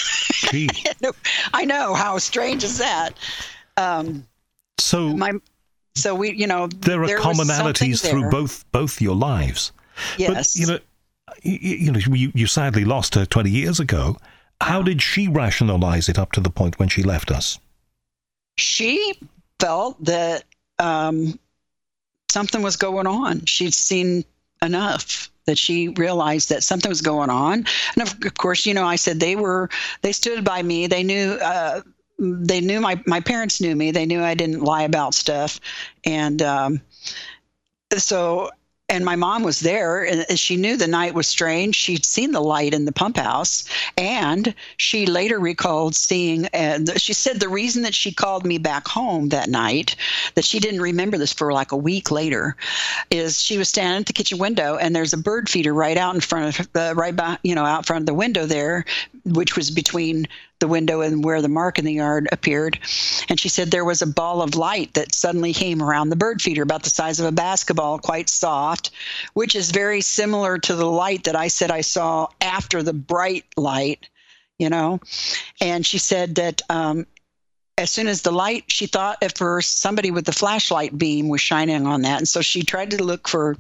I know, how strange is that? Um,
so,
my, so we, you know,
there are
there
commonalities through both both your lives.
Yes,
but, you know, you, you know, you, you sadly lost her twenty years ago. How did she rationalize it up to the point when she left us? She
felt that um, something was going on. She'd seen enough that she realized that something was going on. And of, of course, you know, I said they were, they stood by me. They knew, uh, they knew my, my parents knew me. They knew I didn't lie about stuff. And um, so, and my mom was there, and she knew the night was strange. She'd seen the light in the pump house, and she later recalled seeing, and she said the reason that she called me back home that night, that she didn't remember this for like a week later, is she was standing at the kitchen window, and there's a bird feeder right out in front of, uh, right by, you know, out front of the window there, which was between the window and where the mark in the yard appeared. And she said there was a ball of light that suddenly came around the bird feeder about the size of a basketball, quite soft, which is very similar to the light that I said I saw after the bright light, you know. And she said that um, as soon as the light, she thought at first somebody with the flashlight beam was shining on that. And so she tried to look for,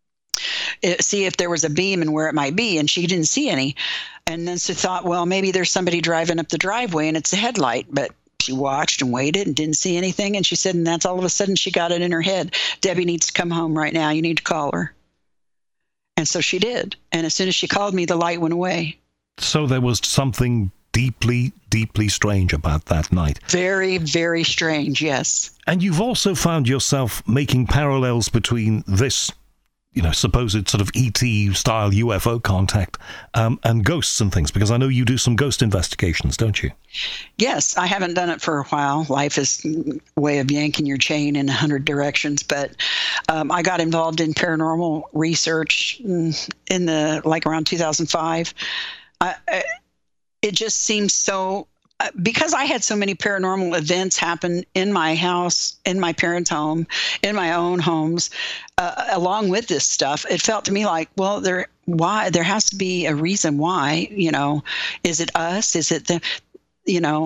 see if there was a beam and where it might be, and she didn't see any. And then she thought, well, maybe there's somebody driving up the driveway and it's a headlight. But she watched and waited and didn't see anything. And she said, and that's all of a sudden she got it in her head. Debbie needs to come home right now. You need to call her. And so she did. And as soon as she called me, the light went away.
So there was something deeply, deeply strange about that night.
Very, very strange, yes.
And you've also found yourself making parallels between this, you know, supposed sort of E T style U F O contact um, and ghosts and things, because I know you do some ghost investigations, don't you?
Yes, I haven't done it for a while. Life is a way of yanking your chain in a hundred directions, but um, I got involved in paranormal research in the, like around two thousand five. I, I, it just seems so, because I had so many paranormal events happen in my house, in my parents' home, in my own homes, uh, along with this stuff, it felt to me like, well, there, why there has to be a reason why, you know, is it us? Is it the, you know,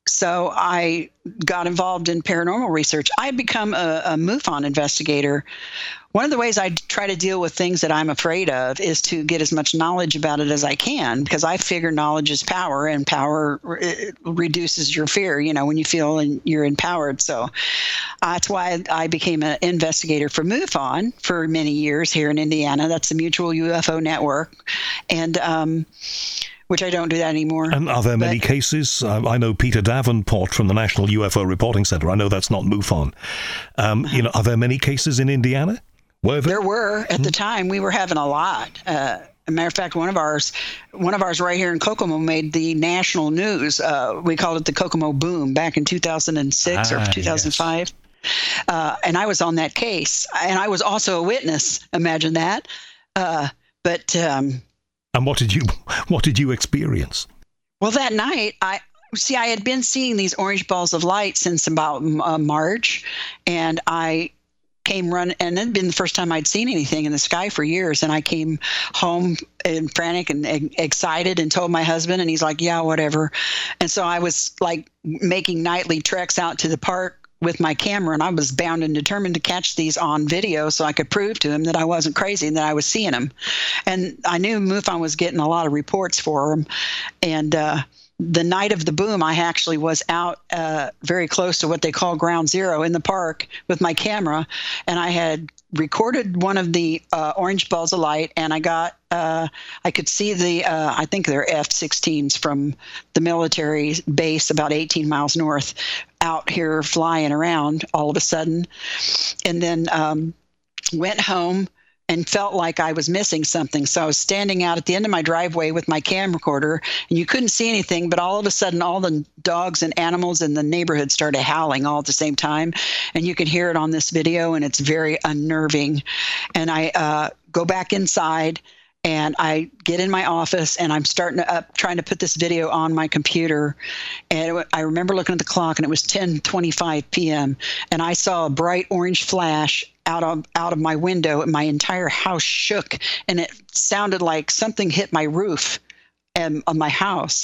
so I got involved in paranormal research. I had become a, a MUFON investigator. One of the ways I try to deal with things that I'm afraid of is to get as much knowledge about it as I can, because I figure knowledge is power, and power re- reduces your fear, you know, when you feel and you're empowered. So uh, that's why I became an investigator for MUFON for many years here in Indiana. That's the Mutual U F O Network. And, um, which I don't do that anymore. And
are there but, many cases? Uh, I know Peter Davenport from the National U F O Reporting Center. I know that's not MUFON. Um, you know, are there many cases in Indiana? Were there?
There were at hmm. the time. We were having a lot. Uh, as a matter of fact, one of ours, one of ours right here in Kokomo made the national news. Uh, we called it the Kokomo Boom back in two thousand six ah, or two thousand five. Yes. Uh, and I was on that case, and I was also a witness. Imagine that. Uh, but um,
and what did you what did you experience?
Well, that night, I see I had been seeing these orange balls of light since about uh, March, and I came run, and it had been the first time I'd seen anything in the sky for years. And I came home and frantic and excited and told my husband, and he's like, yeah, whatever. And so I was like making nightly treks out to the park with my camera, and I was bound and determined to catch these on video so I could prove to him that I wasn't crazy and that I was seeing them. And I knew MUFON was getting a lot of reports for them. And, uh, the night of the boom, I actually was out uh, very close to what they call ground zero in the park with my camera, and I had recorded one of the uh, orange balls of light, and I got, uh, I could see the, uh, I think they're F sixteens from the military base about eighteen miles north out here flying around all of a sudden, and then um, went home and felt like I was missing something. So I was standing out at the end of my driveway with my camcorder, and you couldn't see anything, but all of a sudden all the dogs and animals in the neighborhood started howling all at the same time. And you can hear it on this video, and it's very unnerving. And I uh, go back inside, and I get in my office, and I'm starting to up, trying to put this video on my computer. And it, I remember looking at the clock, and it was ten twenty-five p.m. And I saw a bright orange flash out of out of my window, and my entire house shook, and it sounded like something hit my roof um, of my house.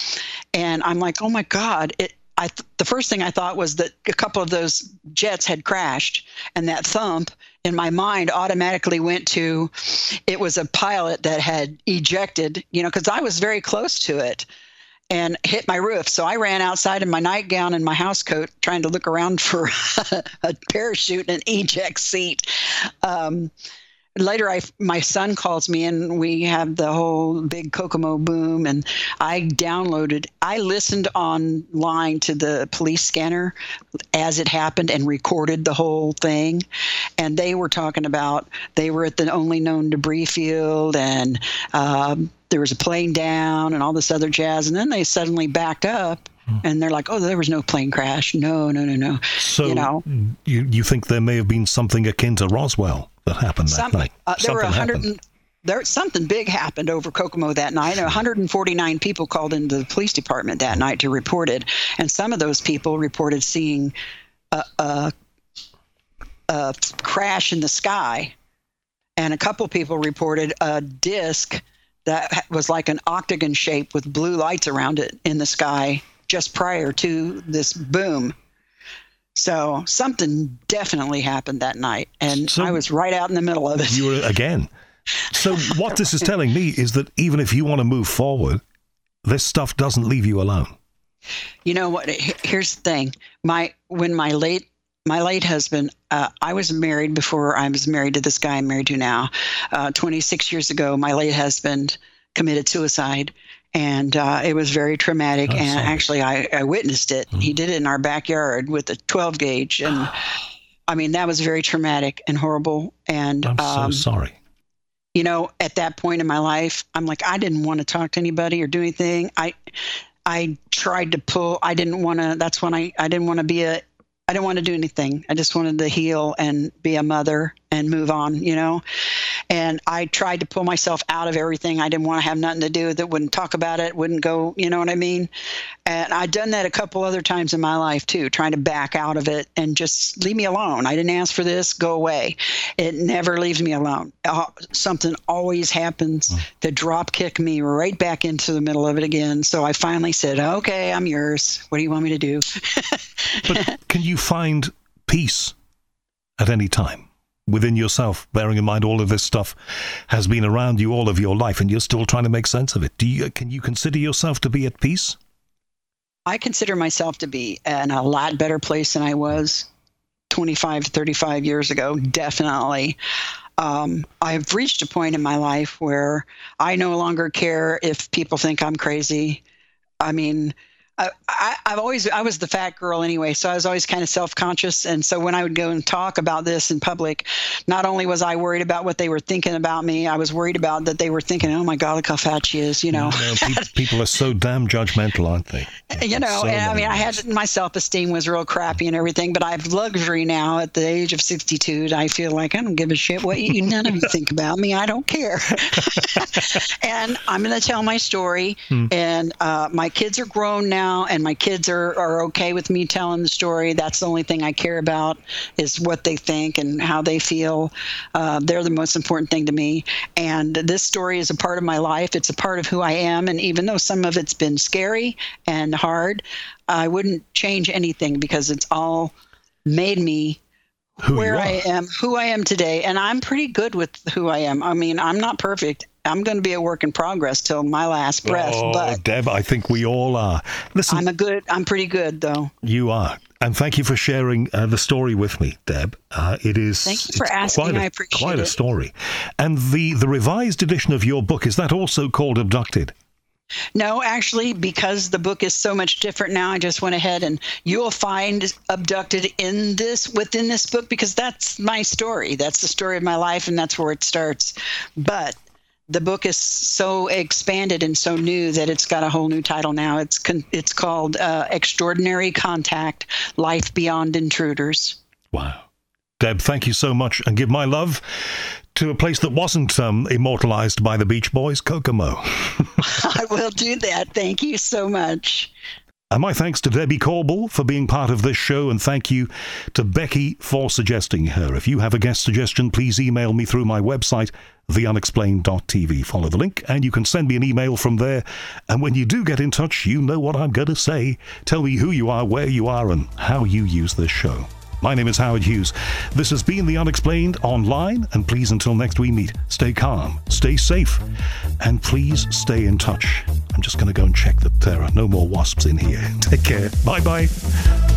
And I'm like, oh my God! It. I th- the first thing I thought was that a couple of those jets had crashed, and that thump in my mind automatically went to it was a pilot that had ejected, you know, because I was very close to it and hit my roof. So I ran outside in my nightgown and my house coat trying to look around for a parachute and an eject seat. Um, Later, I, my son calls me, and we have the whole big Kokomo boom, and I downloaded, I listened online to the police scanner as it happened and recorded the whole thing. And they were talking about, they were at the only known debris field, and um, there was a plane down and all this other jazz. And then they suddenly backed up. And they're like, oh, there was no plane crash. No, no, no, no.
So
you know,
you, you think there may have been something akin to Roswell that happened that
something,
night?
Uh, there
something
were one hundred
happened.
There, something big happened over Kokomo that night. one hundred forty-nine people called into the police department that night to report it. And some of those people reported seeing a, a, a crash in the sky. And a couple people reported a disc that was like an octagon shape with blue lights around it in the sky just prior to this boom. So something definitely happened that night, and so I was right out in the middle of it.
You were again. So what this is telling me is that even if you want to move forward, this stuff doesn't leave you alone.
You know what? Here's the thing. My when my late my late husband, uh, I was married before I was married to this guy I'm married to now. Uh, twenty-six years ago, my late husband committed suicide. And uh, it was very traumatic. Oh, and sorry. Actually, I, I witnessed it. Mm. He did it in our backyard with a twelve gauge. And I mean, that was very traumatic and horrible. And
I'm
um,
so sorry.
You know, at that point in my life, I'm like, I didn't want to talk to anybody or do anything. I I tried to pull. I didn't want to. That's when I, I didn't want to be a I didn't want to do anything. I just wanted to heal and be a mother and move on, you know. And I tried to pull myself out of everything. I didn't want to have nothing to do with it, wouldn't talk about it, wouldn't go, you know what I mean? And I'd done that a couple other times in my life too, trying to back out of it and just leave me alone. I didn't ask for this, go away. It never leaves me alone. Uh, something always happens mm. to drop kick me right back into the middle of it again. So I finally said, okay, I'm yours. What do you want me to do?
But can you find peace at any time within yourself, bearing in mind all of this stuff has been around you all of your life and you're still trying to make sense of it? Do you, can you consider yourself to be at peace?
I consider myself to be in a lot better place than I was twenty-five to thirty-five years ago, definitely. Um, I've reached a point in my life where I no longer care if people think I'm crazy. I mean, I, I, I've always, I was the fat girl anyway, so I was always kind of self-conscious. And so when I would go and talk about this in public, not only was I worried about what they were thinking about me, I was worried about that they were thinking, oh my God, look how fat she is, you know.
You know people, people are so damn judgmental, aren't they?
You know,
so
and I mean, I had, my self-esteem was real crappy and everything, but I have luxury now at the age of sixty-two. I feel like I don't give a shit what you, none of you think about me. I don't care. And I'm going to tell my story. Hmm. And uh, my kids are grown now, and my kids are, are okay with me telling the story. That's the only thing I care about is what they think and how they feel. Uh, they're the most important thing to me. And this story is a part of my life. It's a part of who I am. And even though some of it's been scary and hard, I wouldn't change anything because it's all made me
who
where I am, who I am today. And I'm pretty good with who I am. I mean, I'm not perfect. I'm going to be a work in progress till my last breath.
Oh,
but
Deb, I think we all are. Listen,
I'm a good. I'm pretty good, though.
You are, and thank you for sharing uh, the story with me, Deb. Uh, it is.
Thank you for asking.
Quite a,
I appreciate
quite
it.
a story. And the the revised edition of your book, is that also called Abducted?
No, actually, because the book is so much different now, I just went ahead and you'll find Abducted in this, within this book, because that's my story. That's the story of my life, and that's where it starts. But the book is so expanded and so new that it's got a whole new title now. It's con- it's called uh, Extraordinary Contact, Life Beyond Intruders.
Wow. Deb, thank you so much, and give my love to a place that wasn't um, immortalized by the Beach Boys, Kokomo.
I will do that. Thank you so much.
And my thanks to Debbie Corbell for being part of this show, and thank you to Becky for suggesting her. If you have a guest suggestion, please email me through my website, the unexplained dot t v. Follow the link, and you can send me an email from there. And when you do get in touch, you know what I'm going to say. Tell me who you are, where you are, and how you use this show. My name is Howard Hughes. This has been The Unexplained online, and please, until next we meet, stay calm, stay safe, and please stay in touch. I'm just going to go and check that there are no more wasps in here. Take care. Bye-bye.